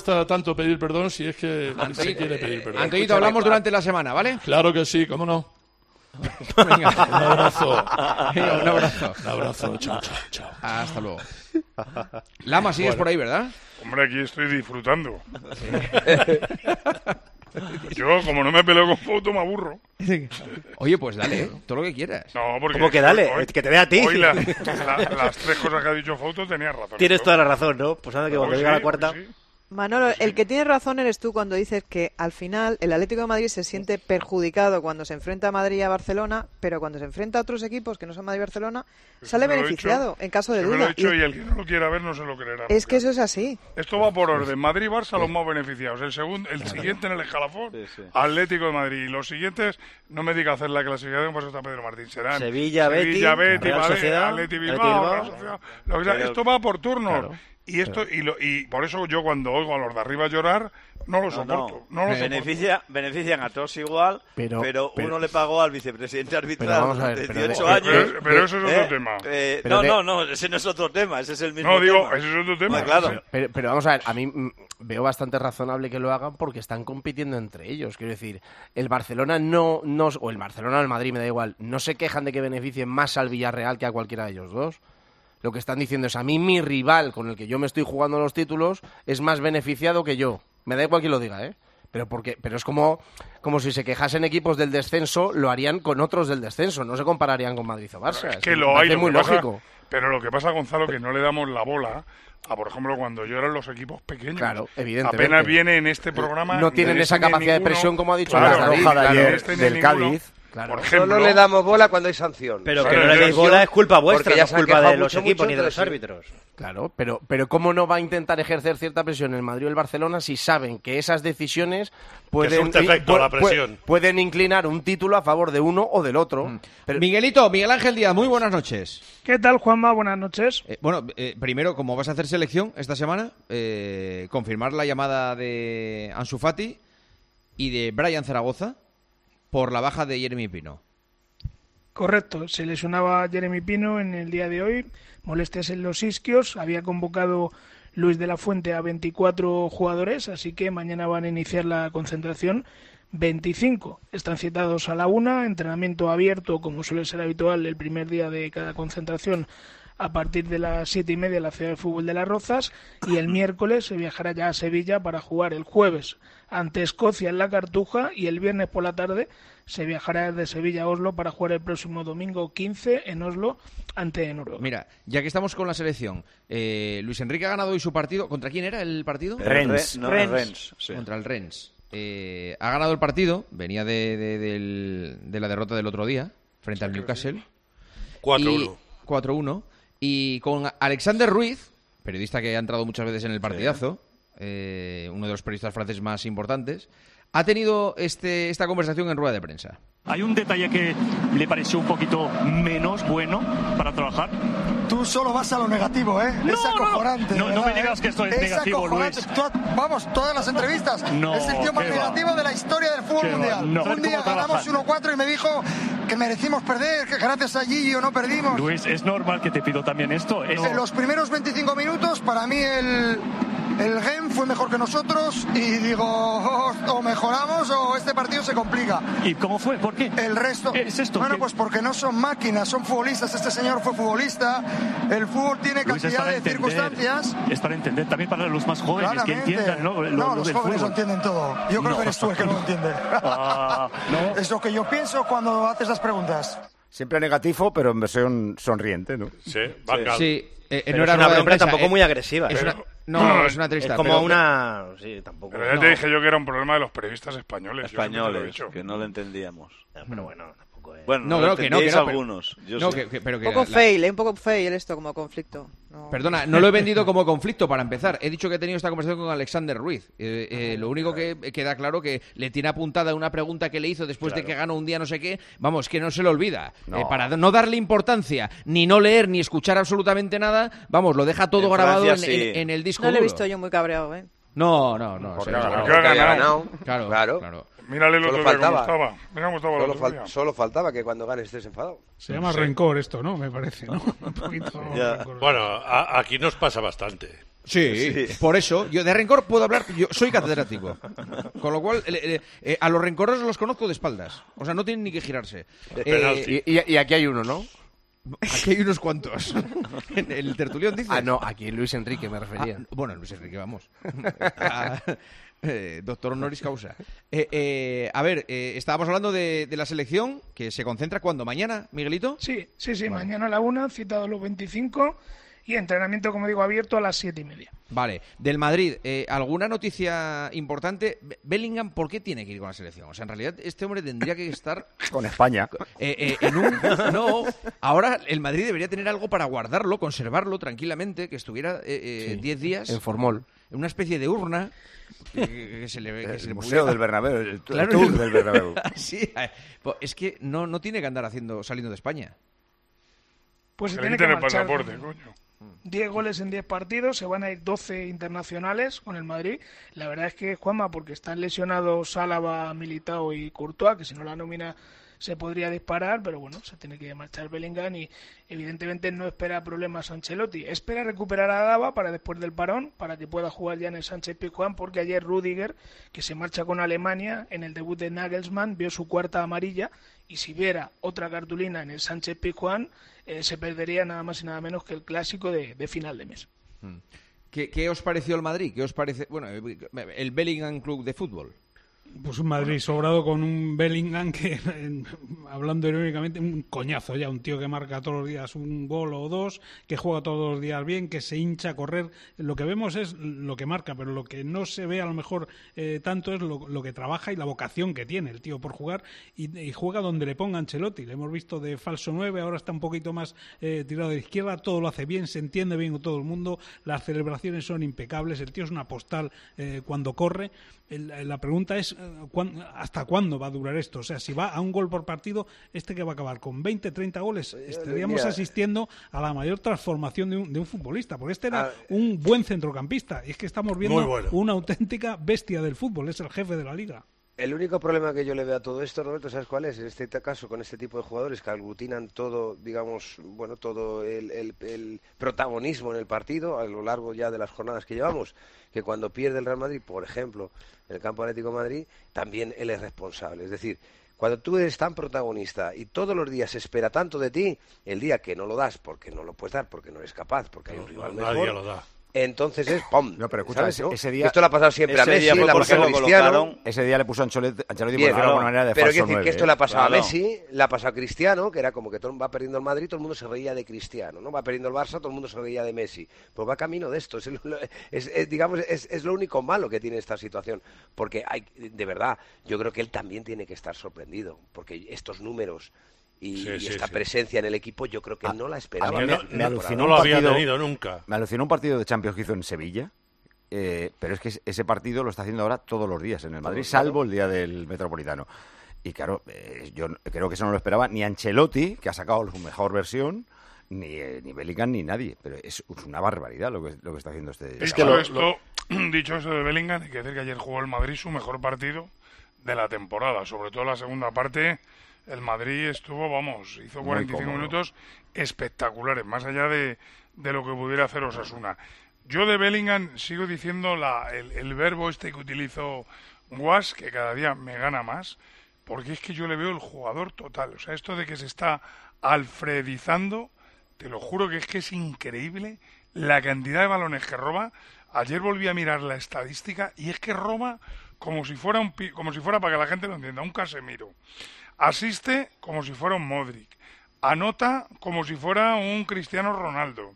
cuesta tanto pedir perdón si es que se quiere pedir perdón. Antoñito, hablamos durante la semana, ¿vale? Claro que sí, cómo no. Venga. Un abrazo. Venga, un abrazo. Un abrazo, chao, chao, chao. Hasta luego. Lama, sigues Bueno. por ahí, ¿verdad? Hombre, aquí estoy disfrutando. Yo, como no me peleo con Fouto, me aburro. Oye, pues dale, ¿eh? Todo lo que quieras. No, porque... ¿Cómo que dale? Hoy, que te vea a ti. Hoy la, la, las tres cosas que ha dicho Fouto tenías razón. Tienes toda la razón, ¿no? Pues nada, que cuando Hoy llega sí, la cuarta... sí. Manolo, el que tiene razón eres tú cuando dices que al final el Atlético de Madrid se siente perjudicado cuando se enfrenta a Madrid y a Barcelona, pero cuando se enfrenta a otros equipos que no son Madrid y Barcelona, Pues sale me lo he beneficiado dicho, en caso de se duda. Me lo he dicho, y... y el que no lo quiera ver no se lo creerá. Es que eso es así. Esto va por orden. Madrid y Barça los más beneficiados. El segundo, el siguiente en el escalafón, sí, sí. Atlético de Madrid. Y los siguientes, no me diga hacer la clasificación, pues está Pedro Martín. Serán Sevilla, Sevilla Betis, Betis, Real Madrid, Sociedad, Atleti Bilbao, Real Sociedad. Lo que sea, Pero- esto va por turnos. Claro. Y esto y, lo, y por eso yo cuando oigo a los de arriba llorar, no lo No, soporto. no. No, lo Beneficia, benefician a todos igual, Pero- pero, pero- uno le pagó al vicepresidente arbitral Pero vamos a ver, durante pero- dieciocho pero- años. pero- pero eso es otro ¿eh? tema. Eh, Pero no, de- no, no, ese no es otro tema, ese es el mismo No, digo, tema. ese es otro tema. Pues claro. Pero, pero vamos a ver, a mí mm, veo bastante razonable que lo hagan porque están compitiendo entre ellos. Quiero decir, el Barcelona no, no o el Barcelona o el Madrid, me da igual, no se quejan de que beneficien más al Villarreal que a cualquiera de ellos dos. Lo que están diciendo es, a mí mi rival con el que yo me estoy jugando los títulos es más beneficiado que yo. Me da igual quien lo diga, ¿eh? Pero porque, pero es como, como si se quejasen equipos del descenso, lo harían con otros del descenso, no se compararían con Madrid o Barça. Es Es que me lo hay, parece lo muy que pasa- lógico. pero lo que pasa, Gonzalo, que no le damos la bola a, por ejemplo, cuando yo eran los equipos pequeños. Claro, evidentemente. Apenas viene en este programa. No tienen de esa este ni capacidad de ninguno. presión como ha dicho Claro, la David, claro, de ayer, de este ni del ninguno. Cádiz. Claro. Por ejemplo, Solo le damos bola cuando hay sanción. Pero Claro, que no le yo- deis bola es culpa vuestra, porque no ya es se han culpa de quejado los mucho, equipos mucho ni de de los sí. árbitros. Claro, pero, pero ¿cómo no va a intentar ejercer cierta presión el Madrid o el Barcelona si saben que esas decisiones pueden, surte efecto pu- la pu- presión. pueden inclinar un título a favor de uno o del otro? Pero- Miguelito, Miguel Ángel Díaz, muy buenas noches. ¿Qué tal, Juanma? Buenas noches. Eh, bueno, eh, primero, como vas a hacer selección esta semana, eh, confirmar la llamada de Ansu Fati y de Brian Zaragoza por la baja de Jeremy Pino. Correcto, se lesionaba Jeremy Pino en el día de hoy, molestias en los isquios, había convocado Luis de la Fuente a veinticuatro jugadores, así que mañana van a iniciar la concentración veinticinco. Están citados a la una, entrenamiento abierto, como suele ser habitual el primer día de cada concentración, a partir de las siete y media en la Ciudad de Fútbol de Las Rozas, y el miércoles se viajará ya a Sevilla para jugar el jueves ante Escocia en la Cartuja, y el viernes por la tarde se viajará de Sevilla a Oslo para jugar el próximo domingo quince en Oslo ante Noruega. Mira, ya que estamos con la selección, eh, Luis Enrique ha ganado hoy su partido. ¿Contra quién era el partido? Rennes. No, Rennes. Rennes, sí. Contra el Rennes. Eh, ha ganado el partido, venía de, de, del- de la derrota del otro día, frente al Newcastle. cuatro Y- uno. cuatro uno. Y con Alexander Ruiz, periodista que ha entrado muchas veces en el partidazo, eh, uno de los periodistas franceses más importantes, ha tenido este, esta conversación en rueda de prensa. ¿Hay un detalle que le pareció un poquito menos bueno para trabajar? Tú solo vas a lo negativo, ¿eh? No, es acojonante. no, no, no ¿verdad, me digas eh? que esto es negativo, acojonante. Luis. Tú- vamos, todas las entrevistas. No, es el tío más qué va. negativo de la historia del fútbol Qué va. mundial. No. Un día ¿Cómo ganamos trabajan? uno cuatro y me dijo que merecimos perder, que gracias a Gillo no perdimos. Luis, ¿es normal que te pido también esto? Es- En los primeros veinticinco minutos, para mí el, el Gen fue mejor que nosotros y digo, oh, o mejoramos o este partido se complica. ¿Y cómo fue? ¿Por qué? El resto. ¿Es esto? Bueno, ¿Qué? pues porque no son máquinas, son futbolistas. Este señor fue futbolista. El fútbol tiene Luis, es cantidad para de entender, circunstancias. es para entender también para los más jóvenes que Claramente. entiendan, ¿no? Lo, no, lo los del jóvenes lo fútbol. entienden todo. Yo creo No. que eres tú el que no lo entiende. Ah, ¿no? Es lo que yo pienso cuando haces las preguntas. Siempre negativo, pero en versión sonriente, ¿no? Sí, Van Sí, eh, Pero no es era una rueda de bronca prensa, tampoco eh, muy agresiva. es ¿eh? una- no, es una trista. Es como pero- una... Sí, tampoco... Pero ya no. te dije yo que era un problema de los periodistas españoles. yo siempre te lo he Españoles, dicho. que no lo entendíamos. Pero bueno, tampoco es... Bueno, No, lo no, que no, que entendíais no, pero- algunos. Yo no, sí. que- que- pero que Un poco la- fail, ¿eh? Un poco fail esto como conflicto. No. Perdona, no lo he vendido como conflicto para empezar. He dicho que he tenido esta conversación con Alexander Ruiz. Eh, eh, lo único que queda claro que le tiene apuntada una pregunta que le hizo después de que ganó un día no sé qué. Vamos, que no se lo olvida. No. Eh, para no darle importancia, ni no leer, ni escuchar absolutamente nada, vamos, lo deja todo En grabado en, Francia, sí. en- en el disco No lo he duro. visto yo muy cabreado, ¿eh? No, no, no. Porque sí, ha sí, ganado. Porque ha Que haya ganado. ganado. Claro, Claro. claro. Mírale el Solo otro día cómo faltaba. estaba. Mira cómo estaba el Solo, otro fal- día. solo faltaba que cuando ganes estés enfadado. Se llama rencor esto, ¿no? Me parece, ¿no? Un poquito Ya. rencor. Bueno, a- aquí nos pasa bastante. Sí, por eso, yo de rencor puedo hablar, yo soy catedrático. Con lo cual, eh, eh, eh, a los rencorosos los conozco de espaldas. O sea, no tienen ni que girarse. De Eh, penalti. Y, y- y aquí hay uno, ¿no? Aquí hay unos cuantos. En el tertulión dice. Ah, no, aquí en Luis Enrique me refería. Ah, bueno, Luis Enrique, vamos. Ah, eh, doctor honoris causa. Eh, eh, a ver, eh, estábamos hablando de, de la selección, que se concentra ¿cuándo? ¿Mañana, Miguelito? Sí, sí, sí, Vale. mañana a la una, citado a los veinticinco, y entrenamiento, como digo, abierto a las siete y media. Vale, del Madrid, eh, ¿alguna noticia importante? Be- Bellingham, ¿por qué tiene que ir con la selección? O sea, en realidad este hombre tendría que estar... Con España. Eh, eh, en un... No, ahora el Madrid debería tener algo para guardarlo, conservarlo tranquilamente, que estuviera diez eh, eh, días... En formol. En una especie de urna... Que, que se le, que El se le Museo pudiera- del Bernabéu, el, el Claro, tour el- del Bernabéu. Sí, eh, pues es que no, no tiene que andar haciendo saliendo de España. Pues se Que le tiene que quiten el marchar. pasaporte, coño. diez goles en diez partidos, se van a ir doce internacionales con el Madrid. La verdad es que, Juanma, porque están lesionados Álava, Militao y Courtois, que si no la nómina se podría disparar, pero bueno, se tiene que marchar Bellingham y evidentemente no espera problemas Ancelotti. Espera recuperar a Álava para después del parón, para que pueda jugar ya en el Sánchez-Pizjuán, porque ayer Rüdiger, que se marcha con Alemania en el debut de Nagelsmann, vio su cuarta amarilla, y si viera otra cartulina en el Sánchez-Pizjuán, eh, se perdería nada más y nada menos que el clásico de, de final de mes. ¿Qué, ¿Qué os pareció el Madrid? ¿Qué os parece, bueno, el Bellingham Club de fútbol? Pues un Madrid sobrado con un Bellingham que, en- hablando irónicamente, un coñazo ya, un tío que marca todos los días un gol o dos, que juega todos los días bien, que se hincha a correr. Lo que vemos es lo que marca, pero lo que no se ve a lo mejor eh, tanto es lo, lo que trabaja y la vocación que tiene el tío por jugar, y, y juega donde le ponga Ancelotti. Le hemos visto de falso nueve, ahora está un poquito más eh, tirado de izquierda, todo lo hace bien, se entiende bien con todo el mundo, las celebraciones son impecables, el tío es una postal eh, cuando corre. El- la pregunta es eh, ¿cuán- ¿hasta cuándo va a durar esto? O sea, si va a un gol por partido, este que va a acabar con veinte, treinta goles, estaríamos mira, asistiendo a la mayor transformación de un, de un futbolista, porque este era Ah, un buen centrocampista, y es que estamos viendo Muy bueno. una auténtica bestia del fútbol, es el jefe de la liga. El único problema que yo le veo a todo esto, Roberto, ¿sabes cuál es? En este caso, con este tipo de jugadores que aglutinan todo, digamos, bueno, todo el, el- el protagonismo en el partido a lo largo ya de las jornadas que llevamos, que cuando pierde el Real Madrid, por ejemplo, en el campo Atlético de Madrid, también él es responsable. Es decir, cuando tú eres tan protagonista y todos los días se espera tanto de ti, el día que no lo das, porque no lo puedes dar, porque no eres capaz, porque hay un rival nadie mejor, lo da. entonces es ¡pum! No, pero escucha, ¿sabes, ese, no? ese día... Esto le ha pasado siempre a ese Messi, día fue le ha porque pasado a lo Cristiano. colocaron. Ese día le puso a Ancelotti, Ancelotti por Bien, decirlo de alguna manera, de pero hay falso que decir nueve, que esto ¿eh? le ha pasado Claro. a Messi, le ha pasado a Cristiano, que era como que todo va perdiendo el Madrid, todo el mundo se reía de Cristiano, ¿no? Va perdiendo el Barça, todo el mundo se reía de Messi. Pues va camino de esto, es, lo- es- es, digamos, es, es lo único malo que tiene esta situación, porque hay, de verdad, yo creo que él también tiene que estar sorprendido, porque estos números y, Sí, y sí, esta sí. presencia en el equipo, yo creo que no la A esperaba. mí me, No, me no, alucinó no un lo había partido- tenido nunca. Me alucinó un partido de Champions que hizo en Sevilla, eh, pero es que ese partido lo está haciendo ahora todos los días en el Madrid, Claro. salvo el día del Metropolitano. Y claro, eh, yo creo que eso no lo esperaba ni Ancelotti, que ha sacado su mejor versión, ni, eh, ni Bellingham, ni nadie. Pero es una barbaridad lo que, lo que está haciendo este... Es chaval. que esto, dicho eso de Bellingham, hay que decir que ayer jugó el Madrid su mejor partido de la temporada. Sobre todo la segunda parte, el Madrid estuvo, vamos, hizo Muy cuarenta y cinco cómodo. minutos espectaculares, más allá de, de lo que pudiera hacer Osasuna. Yo de Bellingham sigo diciendo la, el, el verbo este que utilizó Guas, que cada día me gana más, porque es que yo le veo el jugador total. O sea, esto de que se está alfredizando, te lo juro que es que es increíble la cantidad de balones que roba. Ayer volví a mirar la estadística y es que roba como si fuera un pi- como si fuera, para que la gente lo entienda, un Casemiro. Asiste como si fuera un Modric. Anota como si fuera un Cristiano Ronaldo.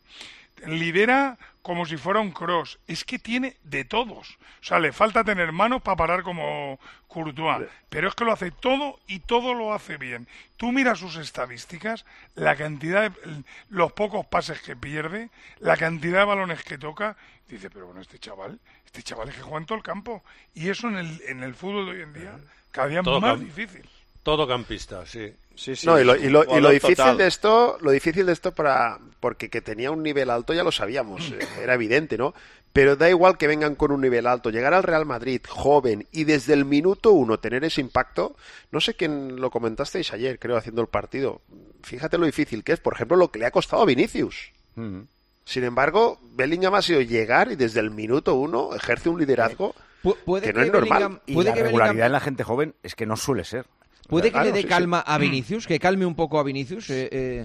Lidera como si fuera un Cross. Es que tiene de todos. O sea, le falta tener manos para parar como Courtois. Pero es que lo hace todo y todo lo hace bien. Tú miras sus estadísticas, la cantidad de, los pocos pases que pierde, la cantidad de balones que toca. Dice, pero bueno, este chaval, este chaval es que juega en todo el campo. Y eso en el, en el fútbol de hoy en día, cada día es Todo más cam- difícil. Todo campista, sí. Sí, sí. No, y lo, y lo, y lo Jugador difícil total. de esto, lo difícil de esto para, porque que tenía un nivel alto ya lo sabíamos, eh, era evidente, ¿no? Pero da igual que vengan con un nivel alto, llegar al Real Madrid joven y desde el minuto uno tener ese impacto, no sé quién lo comentasteis ayer, creo, haciendo el partido. Fíjate lo difícil que es, por ejemplo, lo que le ha costado a Vinicius. Mm. Sin embargo, Bellingham ha sido llegar y desde el minuto uno ejerce un liderazgo Puede que no es normal. Y la regularidad en la gente joven es que no suele ser. ¿Puede que Claro, le dé sí, calma sí. a Vinicius? ¿Que calme un poco a Vinicius? Eh, eh,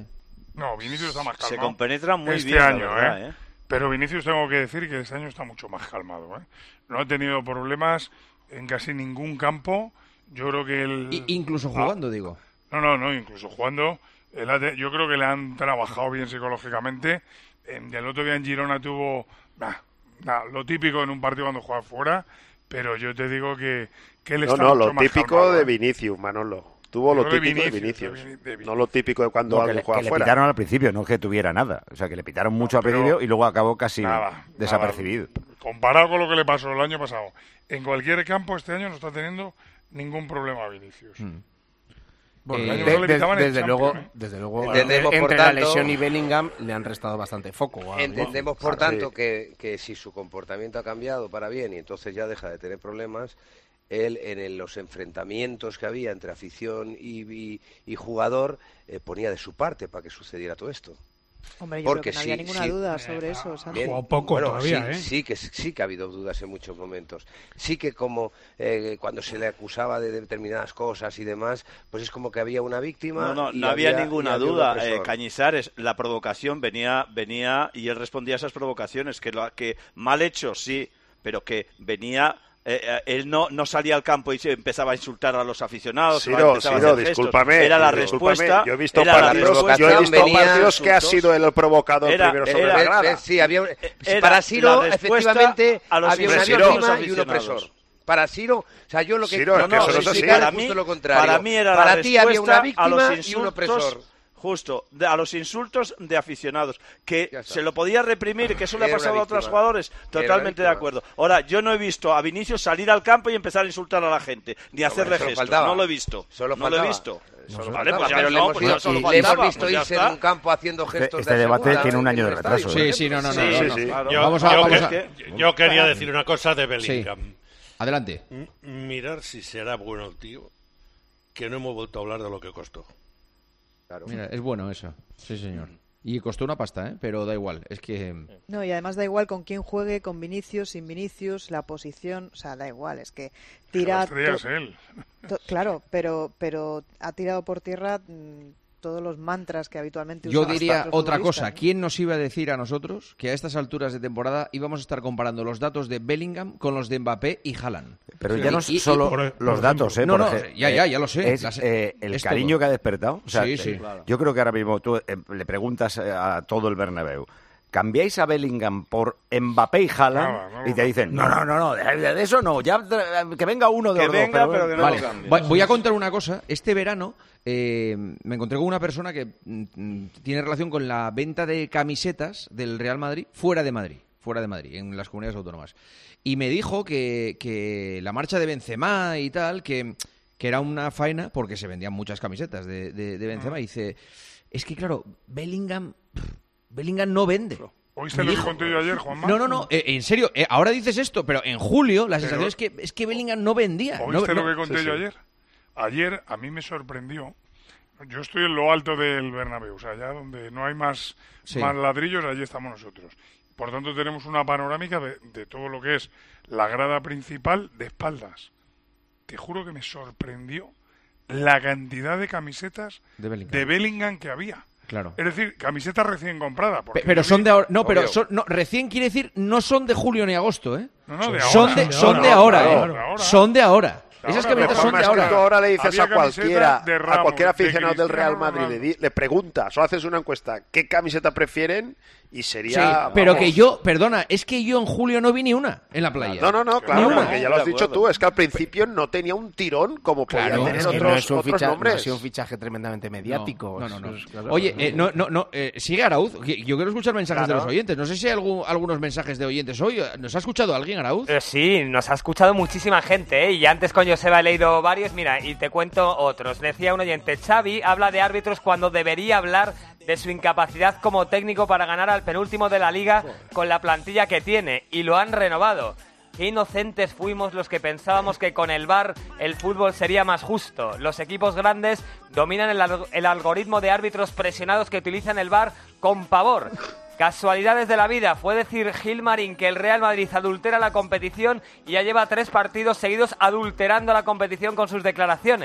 No, Vinicius está más calmado. Se compenetra muy este bien, año, la verdad, ¿eh? ¿eh? Pero Vinicius tengo que decir que este año está mucho más calmado, ¿eh? No ha tenido problemas en casi ningún campo. Yo creo que él... I- incluso jugando, no, digo. No, no, no, incluso jugando. Él ha te- yo creo que le han trabajado bien psicológicamente. En, el otro día en Girona tuvo nah, nah, lo típico en un partido cuando juega fuera, pero yo te digo que, que él No, está no, mucho lo más típico calmado, de ¿eh? Vinicius, Manolo. Tuvo lo Yo de típico de Vinicius, Vinicius. de Vin- de No lo típico de cuando No, que alguien le, juega que le fuera. pitaron al principio, no es que tuviera nada. O sea, que le pitaron mucho al pero principio y luego acabó casi nada, desapercibido. Comparado con lo que le pasó el año pasado, en cualquier campo este año no está teniendo ningún problema Vinicius. Mm. Bueno, el Eh, año de- pasado le de- pitaban en desde Champions, luego, ¿eh? desde luego Entendemos, entre por la tanto- lesión y Bellingham le han restado bastante foco. a- Entendemos, a- por sí. tanto, que, que si su comportamiento ha cambiado para bien y entonces ya deja de tener problemas, él en el- los enfrentamientos que había entre afición y, y- y jugador eh, ponía de su parte para que sucediera todo esto. Hombre, yo Porque creo que no había sí, ninguna sí. duda sobre eso. Santi. Bien, jugado poco bueno, todavía, sí, ¿eh? sí que sí que ha habido dudas en muchos momentos. Sí que como eh, cuando se le acusaba de determinadas cosas y demás, pues es como que había una víctima. No, no, y no había, había- ninguna y había un duda. opresor. Eh, Cañizares, la provocación venía, venía y él respondía a esas provocaciones, que, lo, que mal hecho, sí, pero que venía... Eh, eh, él no, no salía al campo y se empezaba a insultar a los aficionados. Ciro, empezaba a Ciro, hacer gestos. discúlpame. Era la discúlpame, respuesta. Yo he visto era la partidos, respuesta. yo he visto venía- partidos que ha sido el provocador Era- primero sobre era- la grada. Eh, Sí, había, Era para la Ciro, respuesta efectivamente, a los había una insultos de los víctima y un aficionados. opresor. Para Ciro, o sea, yo lo que Ciro, es no, que no, eso no es así. explicar Para es mí- justo lo contrario. Para mí era Para la ti había una respuesta a los víctima y un insultos, opresor. justo, de- a los insultos de aficionados, que Ya está. se lo podía reprimir, que eso le ha Era pasado una a otros víctima. jugadores, Era una totalmente de víctima. acuerdo. Ahora, yo no he visto a Vinicius salir al campo y empezar a insultar a la gente, ni hacerle solo gestos, faltaba. no lo he visto, Solo no lo he faltaba. visto. Solo Vale, faltaba, pues ya pero le no, hemos, pues ya visto- solo le hemos faltaba, visto pues ya irse está. en un campo haciendo gestos este de debate asegura tiene un en año de un retraso, estadio. ¿eh? Sí, sí, no, no, no. Sí, no, sí, no. sí. Claro. Yo, Vamos a- yo vamos que- a- yo quería decir una cosa de Bellingham. Adelante. M- Mirar si será bueno el tío, que no hemos vuelto a hablar de lo que costó. Claro. Mira, es bueno eso. Sí, señor. Y costó una pasta, ¿eh? Pero da igual. Es que... No, y además da igual con quién juegue, con Vinicius, sin Vinicius, la posición, o sea, da igual, es que tira... La estrella to- es él. to- claro, pero, pero ha tirado por tierra mm, todos los mantras que habitualmente Yo usan diría los otra futbolistas, cosa. ¿no? ¿Quién nos iba a decir a nosotros que a estas alturas de temporada íbamos a estar comparando los datos de Bellingham con los de Mbappé y Haaland? Pero Sí. ya no Y- y- es solo por- los por datos, ¿eh? No, por no, ejemplo. ya, ya, ya lo sé. Es Las- eh, el es cariño todo. que ha despertado. O sea, Sí, eh, sí. Yo creo que ahora mismo tú eh, le preguntas eh, a todo el Bernabéu, ¿cambiáis a Bellingham por Mbappé y Haaland? Nada, no, y te dicen, no, no, no, no, de, de eso no, ya eh, que venga uno de Que los dos, venga, pero que no Vale, lo cambie. voy- voy a contar una cosa. Este verano eh, me encontré con una persona que mm, mm, tiene relación con la venta de camisetas del Real Madrid fuera de Madrid, fuera de Madrid, en las comunidades autónomas. Y me dijo que, que la marcha de Benzema y tal, que, que era una faena porque se vendían muchas camisetas de, de, de Benzema. Y dice, es que claro, Bellingham, Bellingham no vende. ¿Oíste Me lo que dijo- conté yo ayer, Juanma? No, no, no, eh, en serio, eh, ahora dices esto, pero en julio la sensación es que, es que Bellingham no vendía. No- ¿Oíste no- lo que conté Sí, yo sí. ayer? Ayer a mí me sorprendió. Yo estoy en lo alto del Bernabéu, o sea, allá donde no hay más, Sí. más ladrillos, allí estamos nosotros. Por tanto, tenemos una panorámica de, de todo lo que es la grada principal de espaldas. Te juro que me sorprendió la cantidad de camisetas De Bellingham. de Bellingham que había. Claro. Es decir, camisetas recién compradas. porque Pe- Pero yo son vi- de ahora. No, pero Obvio. son, no, recién quiere decir no son de julio ni agosto, ¿eh? No, no, de son ahora. de, son de ahora, ¿eh? De ahora. Son de ahora. Esas Ahora, camisetas de son de Es que ahora. tú ahora le dices Había a cualquiera, camisetas de Ramos, a cualquier de aficionado del Real Cristiano Madrid, le, Ronaldo. di- le preguntas o haces una encuesta qué camiseta prefieren y Sí, sería... pero vamos. que yo, perdona, es que yo en julio no vi ni una en la playa. No, no, no, claro, Ni una. porque ya lo has dicho tú, es que al principio no tenía un tirón como Claro, podía tener es que otros, no es un otros ficha- no nombres. ha sido un fichaje tremendamente mediático. No, no, no. Es- claro. Oye, eh, no, no, no, eh, sigue Arauz. que Yo quiero escuchar mensajes Claro. de los oyentes. No sé si hay algún- algunos mensajes de oyentes hoy. ¿Nos ha escuchado alguien, Arauz? Eh, sí, nos ha escuchado muchísima gente, ¿eh? Y antes con Joseba he leído varios, mira, y te cuento otros. Decía un oyente, Xavi habla de árbitros cuando debería hablar de su incapacidad como técnico para ganar al penúltimo de la liga con la plantilla que tiene, y lo han renovado. Qué inocentes fuimos los que pensábamos que con el V A R el fútbol sería más justo. Los equipos grandes dominan el, alg- el algoritmo de árbitros presionados que utilizan el V A R con pavor. Casualidades de la vida, fue decir Gilmarín que el Real Madrid adultera la competición y ya lleva tres partidos seguidos adulterando la competición con sus declaraciones.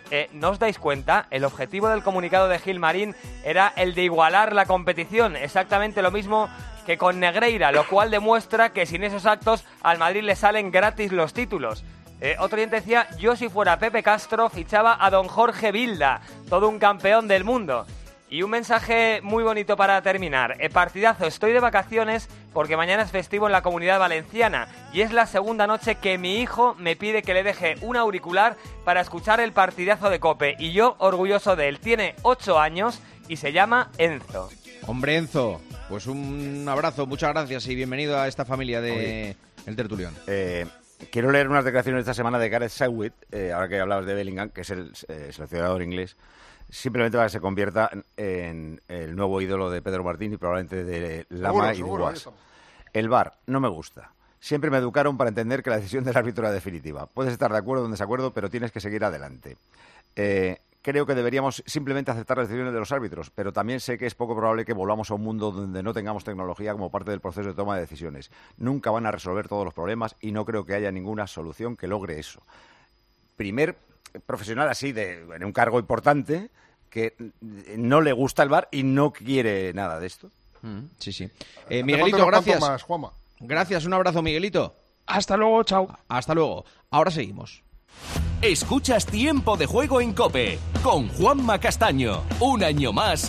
Eh, ¿No os dais cuenta? El objetivo del comunicado de Gilmarín era el de igualar la competición, exactamente lo mismo que con Negreira, lo cual demuestra que sin esos actos al Madrid le salen gratis los títulos. Eh, otro oyente decía, yo si fuera Pepe Castro fichaba a don Jorge Vilda, todo un campeón del mundo. Y un mensaje muy bonito para terminar. Eh, partidazo, estoy de vacaciones porque mañana es festivo en la Comunidad Valenciana y es la segunda noche que mi hijo me pide que le deje un auricular para escuchar el partidazo de COPE y yo orgulloso de él. Tiene ocho años y se llama Enzo. Hombre, Enzo, pues un abrazo, muchas gracias y bienvenido a esta familia de El Tertulión. Eh... Quiero leer unas declaraciones esta semana de Gareth Southgate, eh, ahora que hablabas de Bellingham, que es el eh, seleccionador inglés, simplemente para que se convierta en el nuevo ídolo de Pedro Martín y probablemente de Lama y Duas. El V A R no me gusta. Siempre me educaron para entender que la decisión del árbitro era definitiva. Puedes estar de acuerdo o en desacuerdo, pero tienes que seguir adelante. Eh, creo que deberíamos simplemente aceptar las decisiones de los árbitros, pero también sé que es poco probable que volvamos a un mundo donde no tengamos tecnología como parte del proceso de toma de decisiones. Nunca van a resolver todos los problemas y no creo que haya ninguna solución que logre eso. Primer profesional así, de en un cargo importante, que no le gusta el V A R y no quiere nada de esto. Mm, sí, sí. Eh, Miguelito, gracias. Más, Juanma. Gracias, un abrazo, Miguelito. Hasta luego, chao. Hasta luego. Ahora seguimos. Escuchas Tiempo de Juego en COPE con Juanma Castaño. Un año más,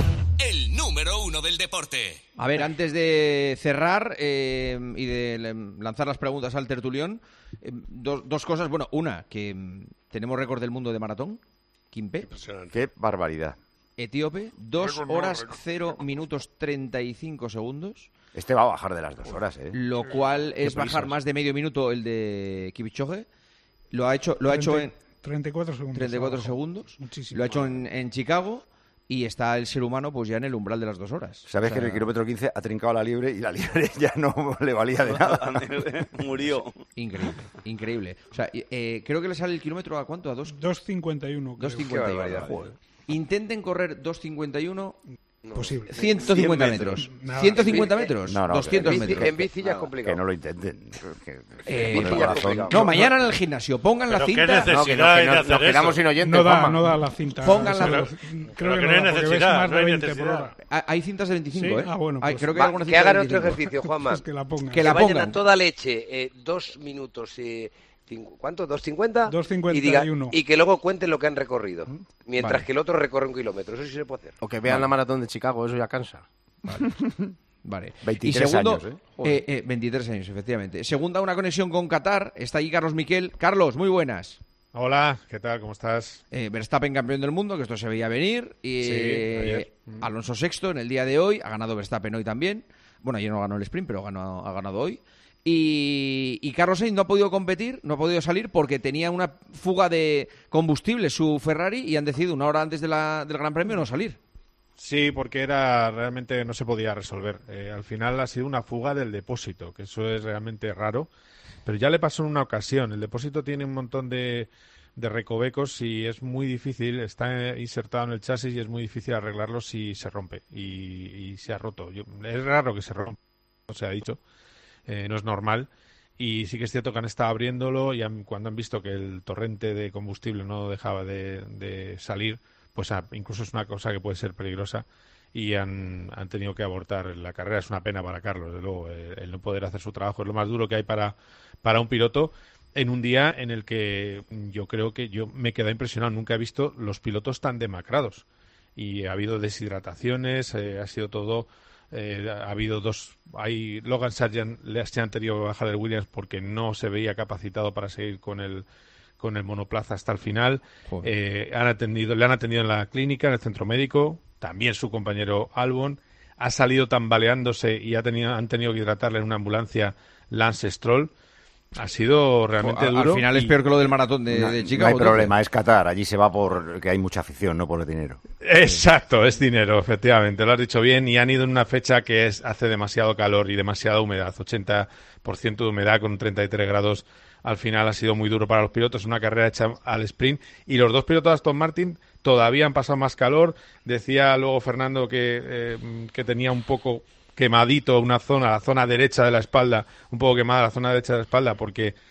el número uno del deporte. A ver, antes de cerrar eh, y de lanzar las preguntas al tertulión, eh, do, dos cosas. Bueno, una, que mm, tenemos récord del mundo de maratón. Quimpe. Qué barbaridad. Etíope, dos horas, cero minutos, treinta y cinco segundos. Este va a bajar de las dos horas, ¿eh? Lo cual es bajar más de medio minuto el de Kipchoge. Lo ha hecho, lo ha hecho en treinta y cuatro segundos. treinta y cuatro segundos. Muchísimo. Lo ha hecho en, en Chicago y está el ser humano pues ya en el umbral de las dos horas. Sabes, o sea, que en el kilómetro quince ha trincado la liebre y la liebre ya no le valía de nada. Murió. Increíble, increíble. O sea, eh, creo que le sale el kilómetro a ¿cuánto? A dos. dos cincuenta y uno. dos cincuenta y uno. Intenten correr dos cincuenta y uno. No, posible. ciento cincuenta metros. Nada. ciento cincuenta metros. No, no, doscientos en bici, metros. En bici ya es complicado. Que no lo intenten. Que, eh, no, no, mañana en el gimnasio. Pongan la cinta. ¿Qué necesidad no, que no, que no, nos quedamos sin oyentes. No da, no da la cinta. Pongan la Creo pero que no hay necesidad. No hay necesidad. Hay cintas de veinticinco, ¿Sí? ¿eh? Ah, bueno, pues, hay, creo que, va, hay alguna que hagan otro ejercicio, Juanma. Pues que la pongan. Que que la vayan pongan. a toda leche eh, dos minutos y... ¿Cuánto? ¿dos cincuenta? dos cincuenta y uno. Y, y que luego cuenten lo que han recorrido. Mientras vale. que el otro recorre un kilómetro. Eso sí se puede hacer. O que vean vale. la maratón de Chicago, eso ya cansa. Vale. Vale. veintitrés y segundo, años, ¿eh? Eh, eh, veintitrés años, efectivamente. Segunda, una conexión con Qatar. Está ahí Carlos Miquel. Carlos, muy buenas. Hola, ¿qué tal? ¿Cómo estás? Eh, Verstappen campeón del mundo, que esto se veía venir. Y sí, eh, Alonso sexto en el día de hoy. Ha ganado Verstappen hoy también. Bueno, ayer no ganó el sprint, pero ganó, ha ganado hoy. Y, y Carlos Sainz no ha podido competir, no ha podido salir porque tenía una fuga de combustible su Ferrari y han decidido una hora antes de la, del Gran Premio no salir. Sí, porque era realmente no se podía resolver. Eh, al final ha sido una fuga del depósito, que eso es realmente raro. Pero ya le pasó en una ocasión. El depósito tiene un montón de, de recovecos y es muy difícil, está insertado en el chasis y es muy difícil arreglarlo si se rompe y, y se ha roto. Yo, es raro que se rompa, no se ha dicho. Eh, no es normal y sí que es cierto que han estado abriéndolo y han, cuando han visto que el torrente de combustible no dejaba de, de salir, pues ha, incluso es una cosa que puede ser peligrosa y han, han tenido que abortar la carrera. Es una pena para Carlos, desde luego, eh, el no poder hacer su trabajo es lo más duro que hay para, para un piloto en un día en el que yo creo que yo me he quedado impresionado, nunca he visto los pilotos tan demacrados y ha habido deshidrataciones, eh, ha sido todo... Eh, ha habido dos. Hay Logan Sargent le han tenido que bajar el Williams porque no se veía capacitado para seguir con el con el monoplaza hasta el final. Eh, han atendido, le han atendido en la clínica, en el centro médico. También su compañero Albon ha salido tambaleándose y ha tenido, han tenido que hidratarle en una ambulancia Lance Stroll. Ha sido realmente al, duro. Al final y... es peor que lo del maratón de, no, de Chicago. No hay problema, es Qatar. Allí se va porque hay mucha afición, no por el dinero. Exacto, es dinero, efectivamente. Lo has dicho bien. Y han ido en una fecha que es hace demasiado calor y demasiada humedad. ochenta por ciento de humedad con treinta y tres grados. Al final ha sido muy duro para los pilotos. Una carrera hecha al sprint. Y los dos pilotos de Aston Martin todavía han pasado más calor. Decía luego Fernando que, eh, que tenía un poco... quemadito una zona, la zona derecha de la espalda, un poco quemada la zona derecha de la espalda, porque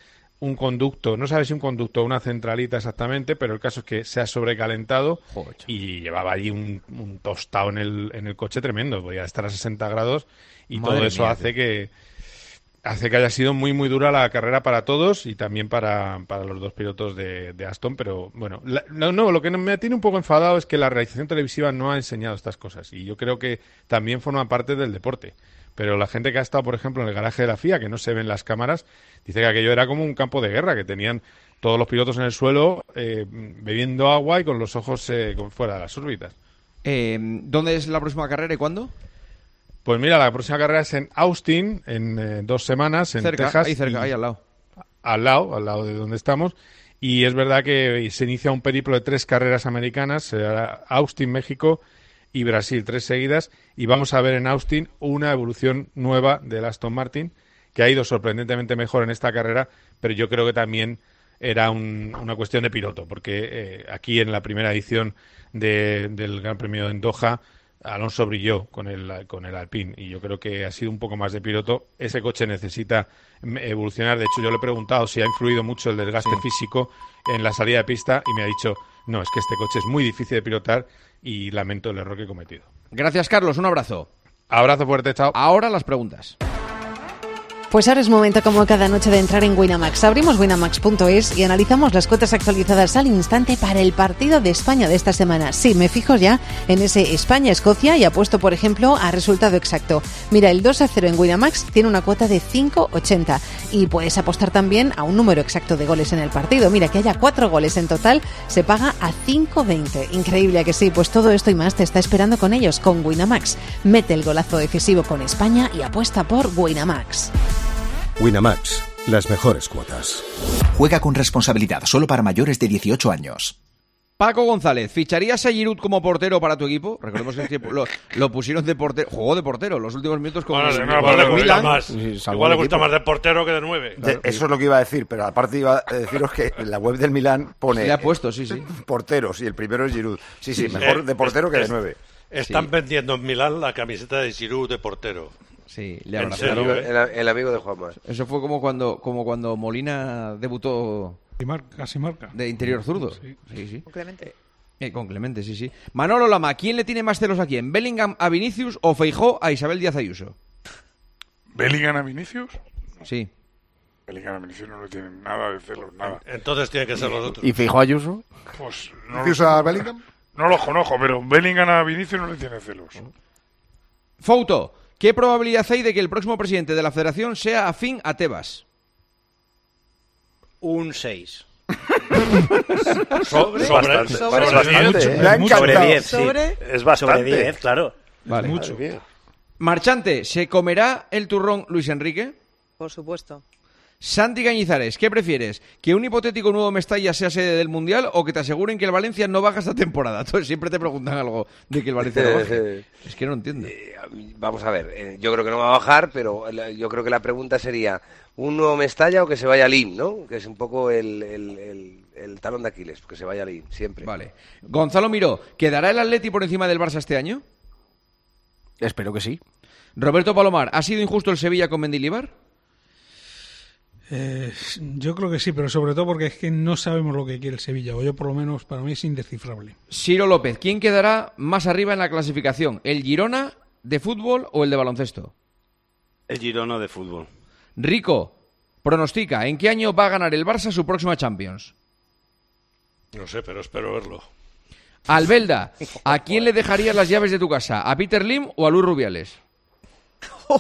un conducto, no sabe si un conducto o una centralita exactamente, pero el caso es que se ha sobrecalentado Joder. y llevaba allí un, un tostado en el, en el coche tremendo, podía estar a sesenta grados y Madre todo eso mía, hace que hace que haya sido muy muy dura la carrera para todos y también para, para los dos pilotos de, de Aston, pero bueno, la, no, no, lo que me tiene un poco enfadado es que la realización televisiva no ha enseñado estas cosas y yo creo que también forma parte del deporte. Pero la gente que ha estado, por ejemplo, en el garaje de la F I A, que no se ven las cámaras, dice que aquello era como un campo de guerra, que tenían todos los pilotos en el suelo eh, bebiendo agua y con los ojos eh, fuera de las órbitas. Eh, ¿Dónde es la próxima carrera y cuándo? Pues mira, la próxima carrera es en Austin, en eh, dos semanas, en cerca, Texas. Ahí cerca, ahí al lado. Al lado, al lado de donde estamos. Y es verdad que se inicia un periplo de tres carreras americanas, será Austin, México y Brasil, tres seguidas, y vamos a ver en Austin una evolución nueva del Aston Martin, que ha ido sorprendentemente mejor en esta carrera, pero yo creo que también era un, una cuestión de piloto, porque eh, aquí en la primera edición de, del Gran Premio en Doha, Alonso brilló con el, con el Alpine, y yo creo que ha sido un poco más de piloto. Ese coche necesita evolucionar, de hecho yo le he preguntado si ha influido mucho el desgaste sí. físico en la salida de pista, y me ha dicho, no, es que este coche es muy difícil de pilotar, y lamento el error que he cometido. Gracias, Carlos. Un abrazo. Abrazo fuerte, chao. Ahora las preguntas. Pues ahora es momento, como cada noche, de entrar en Winamax. Abrimos winamax punto es y analizamos las cuotas actualizadas al instante para el partido de España de esta semana. Sí, me fijo ya en ese España-Escocia y apuesto, por ejemplo, a resultado exacto. Mira, el dos a cero en Winamax tiene una cuota de cinco ochenta y puedes apostar también a un número exacto de goles en el partido. Mira, que haya cuatro goles en total se paga a cinco veinte. Increíble, ¿a que sí? Pues todo esto y más te está esperando con ellos, con Winamax. Mete el golazo decisivo con España y apuesta por Winamax. Winamax, las mejores cuotas. Juega con responsabilidad, solo para mayores de dieciocho años. Paco González, ¿ficharías a Giroud como portero para tu equipo? Recordemos que lo, lo pusieron de portero, jugó de portero los últimos minutos con bueno, el, no, igual, le gusta más, igual le gusta más de portero que de nueve. Claro. De, eso es lo que iba a decir, pero aparte iba a deciros que en la web del Milán pone le ha puesto, sí, sí. porteros y el primero es Giroud. Sí, sí, mejor eh, de portero es, que de nueve. Están sí. vendiendo en Milán la camiseta de Giroud de portero. Sí, le abrazaron. ¿En serio, eh? el, el amigo de Juanma. Eso fue como cuando, como cuando Molina debutó casi marca. De interior zurdo. Sí, sí. sí. Con Clemente. Eh, con Clemente, sí, sí. Manolo Lama, ¿quién le tiene más celos a quién? ¿Bellingham a Vinicius o Feijó a Isabel Díaz Ayuso? ¿Bellingham a Vinicius? Sí. Bellingham a Vinicius no le tienen nada de celos, nada. Entonces tiene que ser los otros. ¿Y Feijó a Ayuso? Pues no ¿Vinicius a Bellingham? No los conozco, pero Bellingham a Vinicius no le tiene celos. Fouto, ¿qué probabilidad hay de que el próximo presidente de la federación sea afín a Tebas? Un seis. sobre, sobre, sobre, sobre, sobre diez, sí. Es bastante. Sobre diez, claro. Vale. Mucho. Marchante, ¿se comerá el turrón Luis Enrique? Por supuesto. Santi Cañizares, ¿qué prefieres? ¿Que un hipotético nuevo Mestalla sea sede del Mundial o que te aseguren que el Valencia no baja esta temporada? Entonces siempre te preguntan algo de que el Valencia no baje. Es que no entiendo. Eh, vamos a ver, eh, yo creo que no va a bajar, pero la, yo creo que la pregunta sería ¿un nuevo Mestalla o que se vaya al I M, ¿no? Que es un poco el, el, el, el talón de Aquiles, que se vaya al I M, siempre. Vale. Gonzalo Miró, ¿quedará el Atleti por encima del Barça este año? Espero que sí. Roberto Palomar, ¿ha sido injusto el Sevilla con Mendilibar? Eh, yo creo que sí, pero sobre todo porque es que no sabemos lo que quiere el Sevilla, o yo por lo menos para mí es indescifrable. Ciro López, ¿quién quedará más arriba en la clasificación? ¿El Girona de fútbol o el de baloncesto? El Girona de fútbol. Rico, pronostica, ¿en qué año va a ganar el Barça su próxima Champions? No sé, pero espero verlo. Albelda, ¿a quién le dejarías las llaves de tu casa? ¿A Peter Lim o a Luis Rubiales? Oh.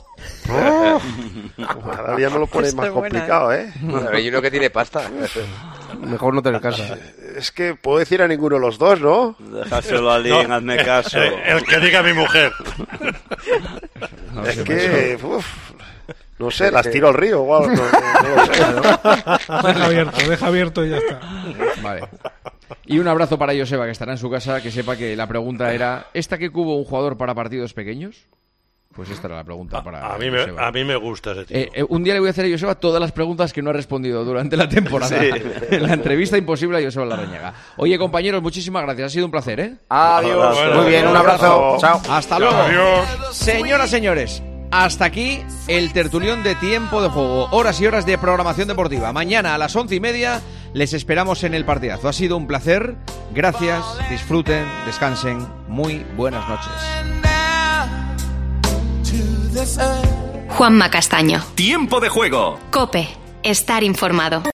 Cada día me lo pones más complicado, ¿eh? Bueno, hay uno que tiene pasta. Mejor no tener casa. Es que puedo decir a ninguno de los dos, ¿no? Déjaselo a Lin, no. Hazme caso. El, el que diga mi mujer. No, es que... Uf, no sé, las tiro al río. Wow, no, no, no lo sé, ¿no? Deja abierto, deja abierto y ya está. Vale. Y un abrazo para Joseba, que estará en su casa, que sepa que la pregunta era ¿esta que cubo un jugador para partidos pequeños? Pues esta era la pregunta para a, a, mí, me, a mí me gusta ese tío. Eh, eh, un día le voy a hacer a Joseba todas las preguntas que no ha respondido durante la temporada. Sí. En la entrevista imposible a Joseba Larrañaga. Oye, compañeros, muchísimas gracias. Ha sido un placer, ¿eh? Adiós. Bueno, muy bien, un abrazo. abrazo. Chao. Hasta luego. Adiós. Señoras, señores, hasta aquí el tertulión de Tiempo de Juego. Horas y horas de programación deportiva. Mañana a las once y media les esperamos en el partidazo. Ha sido un placer. Gracias, disfruten, descansen. Muy buenas noches. Juanma Castaño. Tiempo de Juego. COPE. Estar informado.